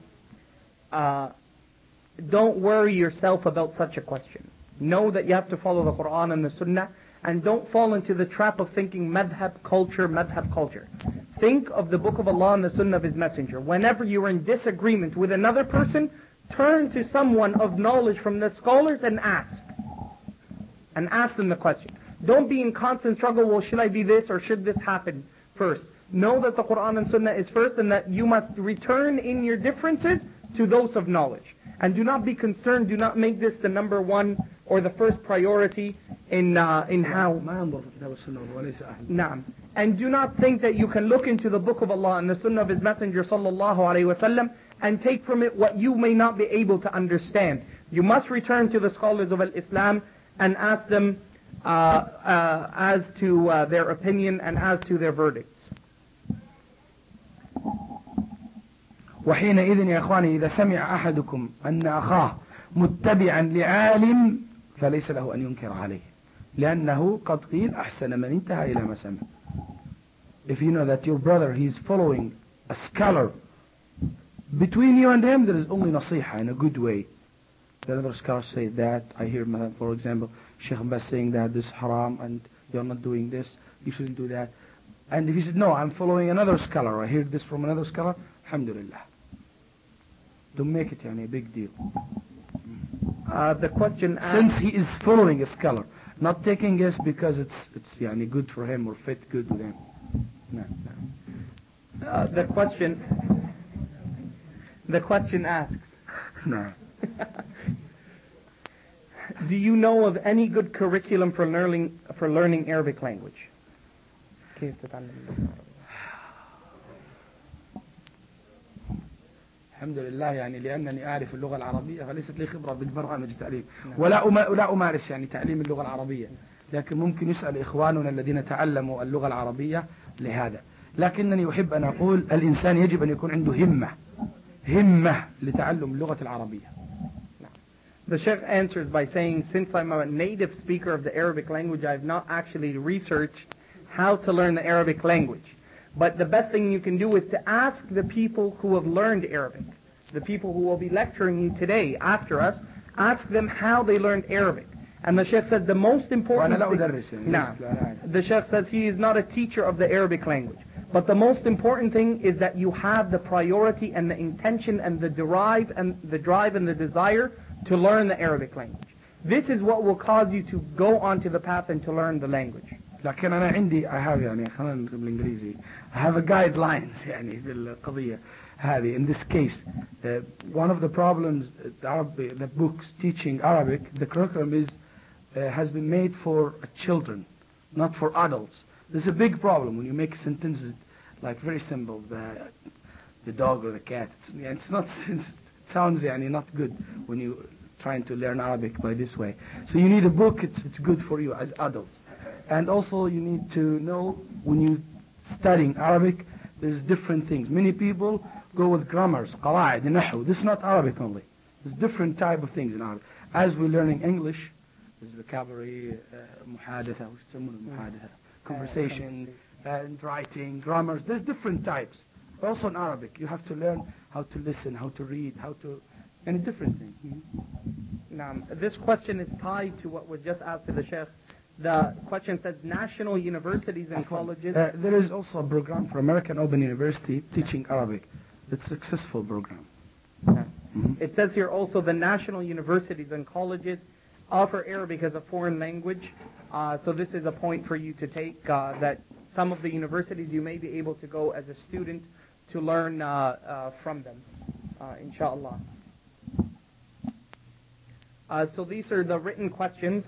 don't worry yourself about such a question. Know that you have to follow the Quran and the Sunnah, and don't fall into the trap of thinking madhab culture, madhab culture. Think of the Book of Allah and the Sunnah of His Messenger. Whenever you are in disagreement with another person, turn to someone of knowledge from the scholars and ask. And ask them the question. Don't be in constant struggle, well, should I be this or should this happen first? Know that the Quran and Sunnah is first, and that you must return in your differences to those of knowledge. And do not be concerned, do not make this the number one or the first priority in how... And do not think that you can look into the Book of Allah and the Sunnah of His Messenger sallallahu alaihi wasallam and take from it what you may not be able to understand. You must return to the scholars of Islam and ask them as to their opinion and as to their verdicts. وحينئذ يا إخواني إذا سمع أحدكم أن أخاه متبعا لعالم فليس له أن ينكر عليه لأنه قد قيل أحسن من انتهى إلى ما سمع. If you know that your brother he is following a scholar, between you and him there is only nasiha in a good way. The other scholars say that. I hear, for example, Sheikh Abbas saying that this is haram and you're not doing this, you shouldn't do that. And if he said, no, I'm following another scholar, I hear this from another scholar, alhamdulillah. Don't make it a big deal. The question since he is following a scholar, not taking this because it's good for him or fit good with him. No. The question asks. No. Do you know of any good curriculum for learning Arabic language? الحمد لله لأنني أعرف اللغة العربية فليست لي خبرة بالبرامج التعليم ولا أمارس تعليم اللغة العربية لكن ممكن يسأل إخواننا الذين تعلموا اللغة العربية لهذا لكنني أحب أن أقول الإنسان يجب أن يكون عنده همة لتعلم اللغة العربية. The Sheikh answers by saying, since I'm a native speaker of the Arabic language, I have not actually researched how to learn the Arabic language. But the best thing you can do is to ask the people who have learned Arabic, the people who will be lecturing you today after us, ask them how they learned Arabic. And the Sheikh says the most important thing, the Sheikh says he is not a teacher of the Arabic language. But the most important thing is that you have the priority and the intention and the drive and the desire to learn the Arabic language. This is what will cause you to go onto the path and to learn the language. لكن أنا عندي I have خلينا بالإنجليزي I have a guidelines في القضية هذه. In this case one of the problems the books teaching Arabic, the curriculum has been made for children, not for adults. There's a big problem when you make sentences like very simple, the dog or the cat. It sounds not good when you trying to learn Arabic by this way. So you need a book. It's good for you as adults. And also you need to know when you studying Arabic, there's different things. Many people go with grammars, قواعد, نحو. This is not Arabic only. There's different type of things in Arabic. As we're learning English, there's vocabulary, محادثة, conversation, and writing, grammars. There's different types. Also in Arabic, you have to learn how to listen, how to read, and different things. Now, this question is tied to what was just asked to the Sheikh. The question says national universities and colleges. There is also a program for American Open University teaching Arabic. It's a successful program. It says here also the national universities and colleges offer Arabic as a foreign language. So this is a point for you to take, that some of the universities you may be able to go as a student to learn from them, inshallah. So these are the written questions.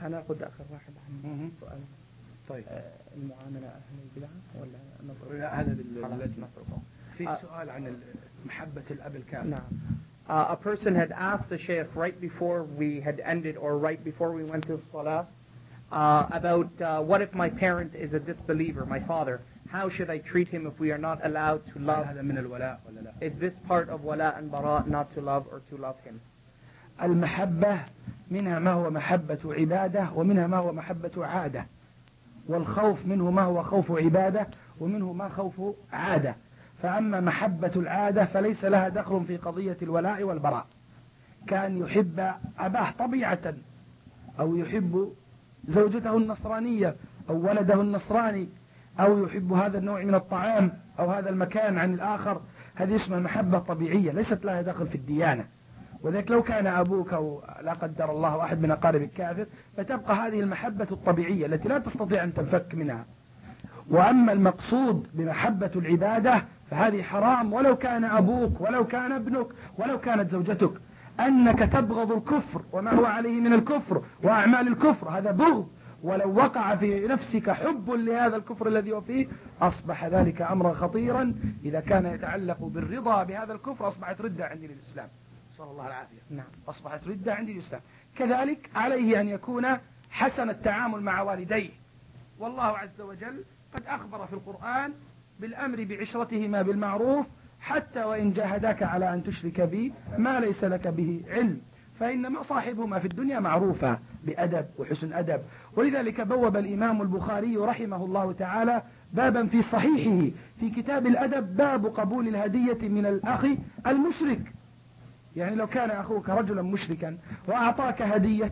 A person had asked the Shaykh right before we had ended or right before we went to Salah about what if my parent is a disbeliever, my father? How should I treat him if we are not allowed to love? Is this part of wala and bara, not to love or to love him? المحبة منها ما هو محبة عبادة ومنها ما هو محبة عادة والخوف منه ما هو خوف عبادة ومنه ما خوف عادة فأما محبة العادة فليس لها دخل في قضية الولاء والبراء. كان يحب أباه طبيعة، أو يحب زوجته النصرانية أو ولده النصراني، أو يحب هذا النوع من الطعام أو هذا المكان عن الآخر، هذه اسمها محبة طبيعية ليست لها دخل في الديانة. وذلك لو كان أبوك أو لا قدر الله أحد من أقارب الكافر فتبقى هذه المحبة الطبيعية التي لا تستطيع أن تنفك منها. وأما المقصود بمحبة العبادة فهذه حرام، ولو كان أبوك ولو كان ابنك ولو كانت زوجتك. أنك تبغض الكفر وما هو عليه من الكفر وأعمال الكفر هذا بغض، ولو وقع في نفسك حب لهذا الكفر الذي هو فيه أصبح ذلك أمرا خطيرا. إذا كان يتعلق بالرضا بهذا الكفر أصبحت ردة عندي للإسلام، صلى الله العافية. نعم، أصبحت ردة عندي للإسلام. كذلك عليه أن يكون حسن التعامل مع والديه، والله عز وجل قد أخبر في القرآن بالأمر بعشرتهما بالمعروف حتى وإن جاهداك على أن تشرك بي ما ليس لك به علم، فإنما صاحبهما في الدنيا معروفة بأدب وحسن أدب. ولذلك بوب الإمام البخاري رحمه الله تعالى بابا في صحيحه في كتاب الأدب، باب قبول الهدية من الأخ المشرك. يعني لو كان أخوك رجلا مشركا وأعطاك هدية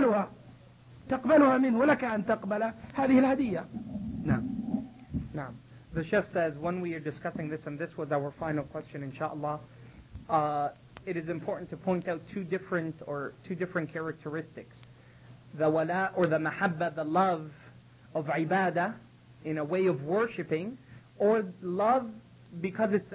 تقبلها منه، ولك أن تقبل هذه الهدية. نعم. نعم. The Sheikh says, when we are discussing this, and this was our final question, inshallah, it is important to point out two different characteristics. The wala or the mahabba, the love of ibadah in a way of worshipping, or love because it's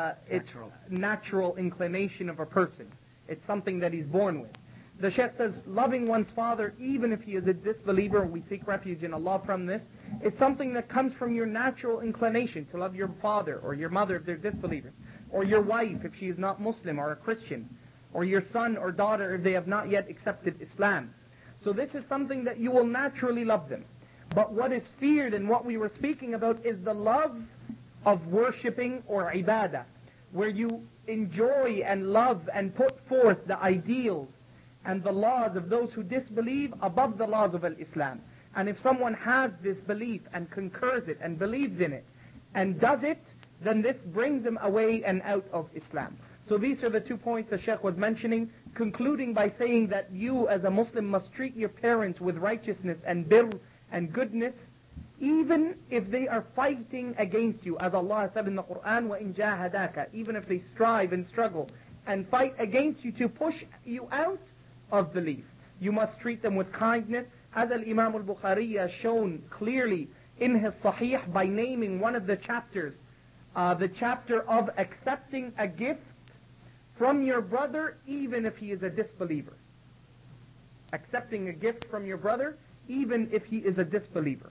natural inclination of a person. It's something that he's born with. The Shaykh says, loving one's father, even if he is a disbeliever, and we seek refuge in Allah from this, is something that comes from your natural inclination to love your father or your mother if they're disbelievers, or your wife if she is not Muslim or a Christian, or your son or daughter if they have not yet accepted Islam. So this is something that you will naturally love them. But what is feared and what we were speaking about is the love of worshipping or ibadah, where you enjoy and love and put forth the ideals and the laws of those who disbelieve above the laws of Islam. And if someone has this belief and concurs it and believes in it and does it, then this brings him away and out of Islam. So these are the 2 points the Shaykh was mentioning, concluding by saying that you as a Muslim must treat your parents with righteousness and birr and goodness, even if they are fighting against you. As Allah said in the Quran, وَإِن جَاهَدَاكَ, even if they strive and struggle and fight against you to push you out of belief, you must treat them with kindness, as Al-Imam al-Bukhari has shown clearly in his Sahih by naming one of the chapters, the chapter of accepting a gift from your brother even if he is a disbeliever. Accepting a gift from your brother even if he is a disbeliever.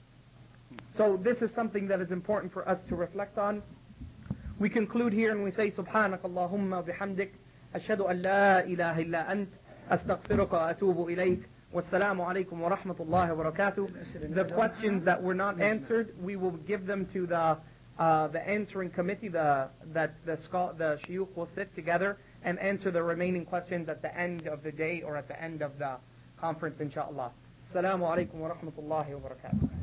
So this is something that is important for us to reflect on. We conclude here and we say, Subhanak Allahumma bihamdik, ashhadu an la ilaha illa ant, astaghfiruka wa atubu ilayk, wassalamu alaikum wa rahmatullahi wa barakatuh. The questions that were not answered, we will give them to the answering committee, that the shuyukh will sit together and answer the remaining questions at the end of the day or at the end of the conference, inshallah. Assalamu alaikum wa rahmatullahi wa barakatuh.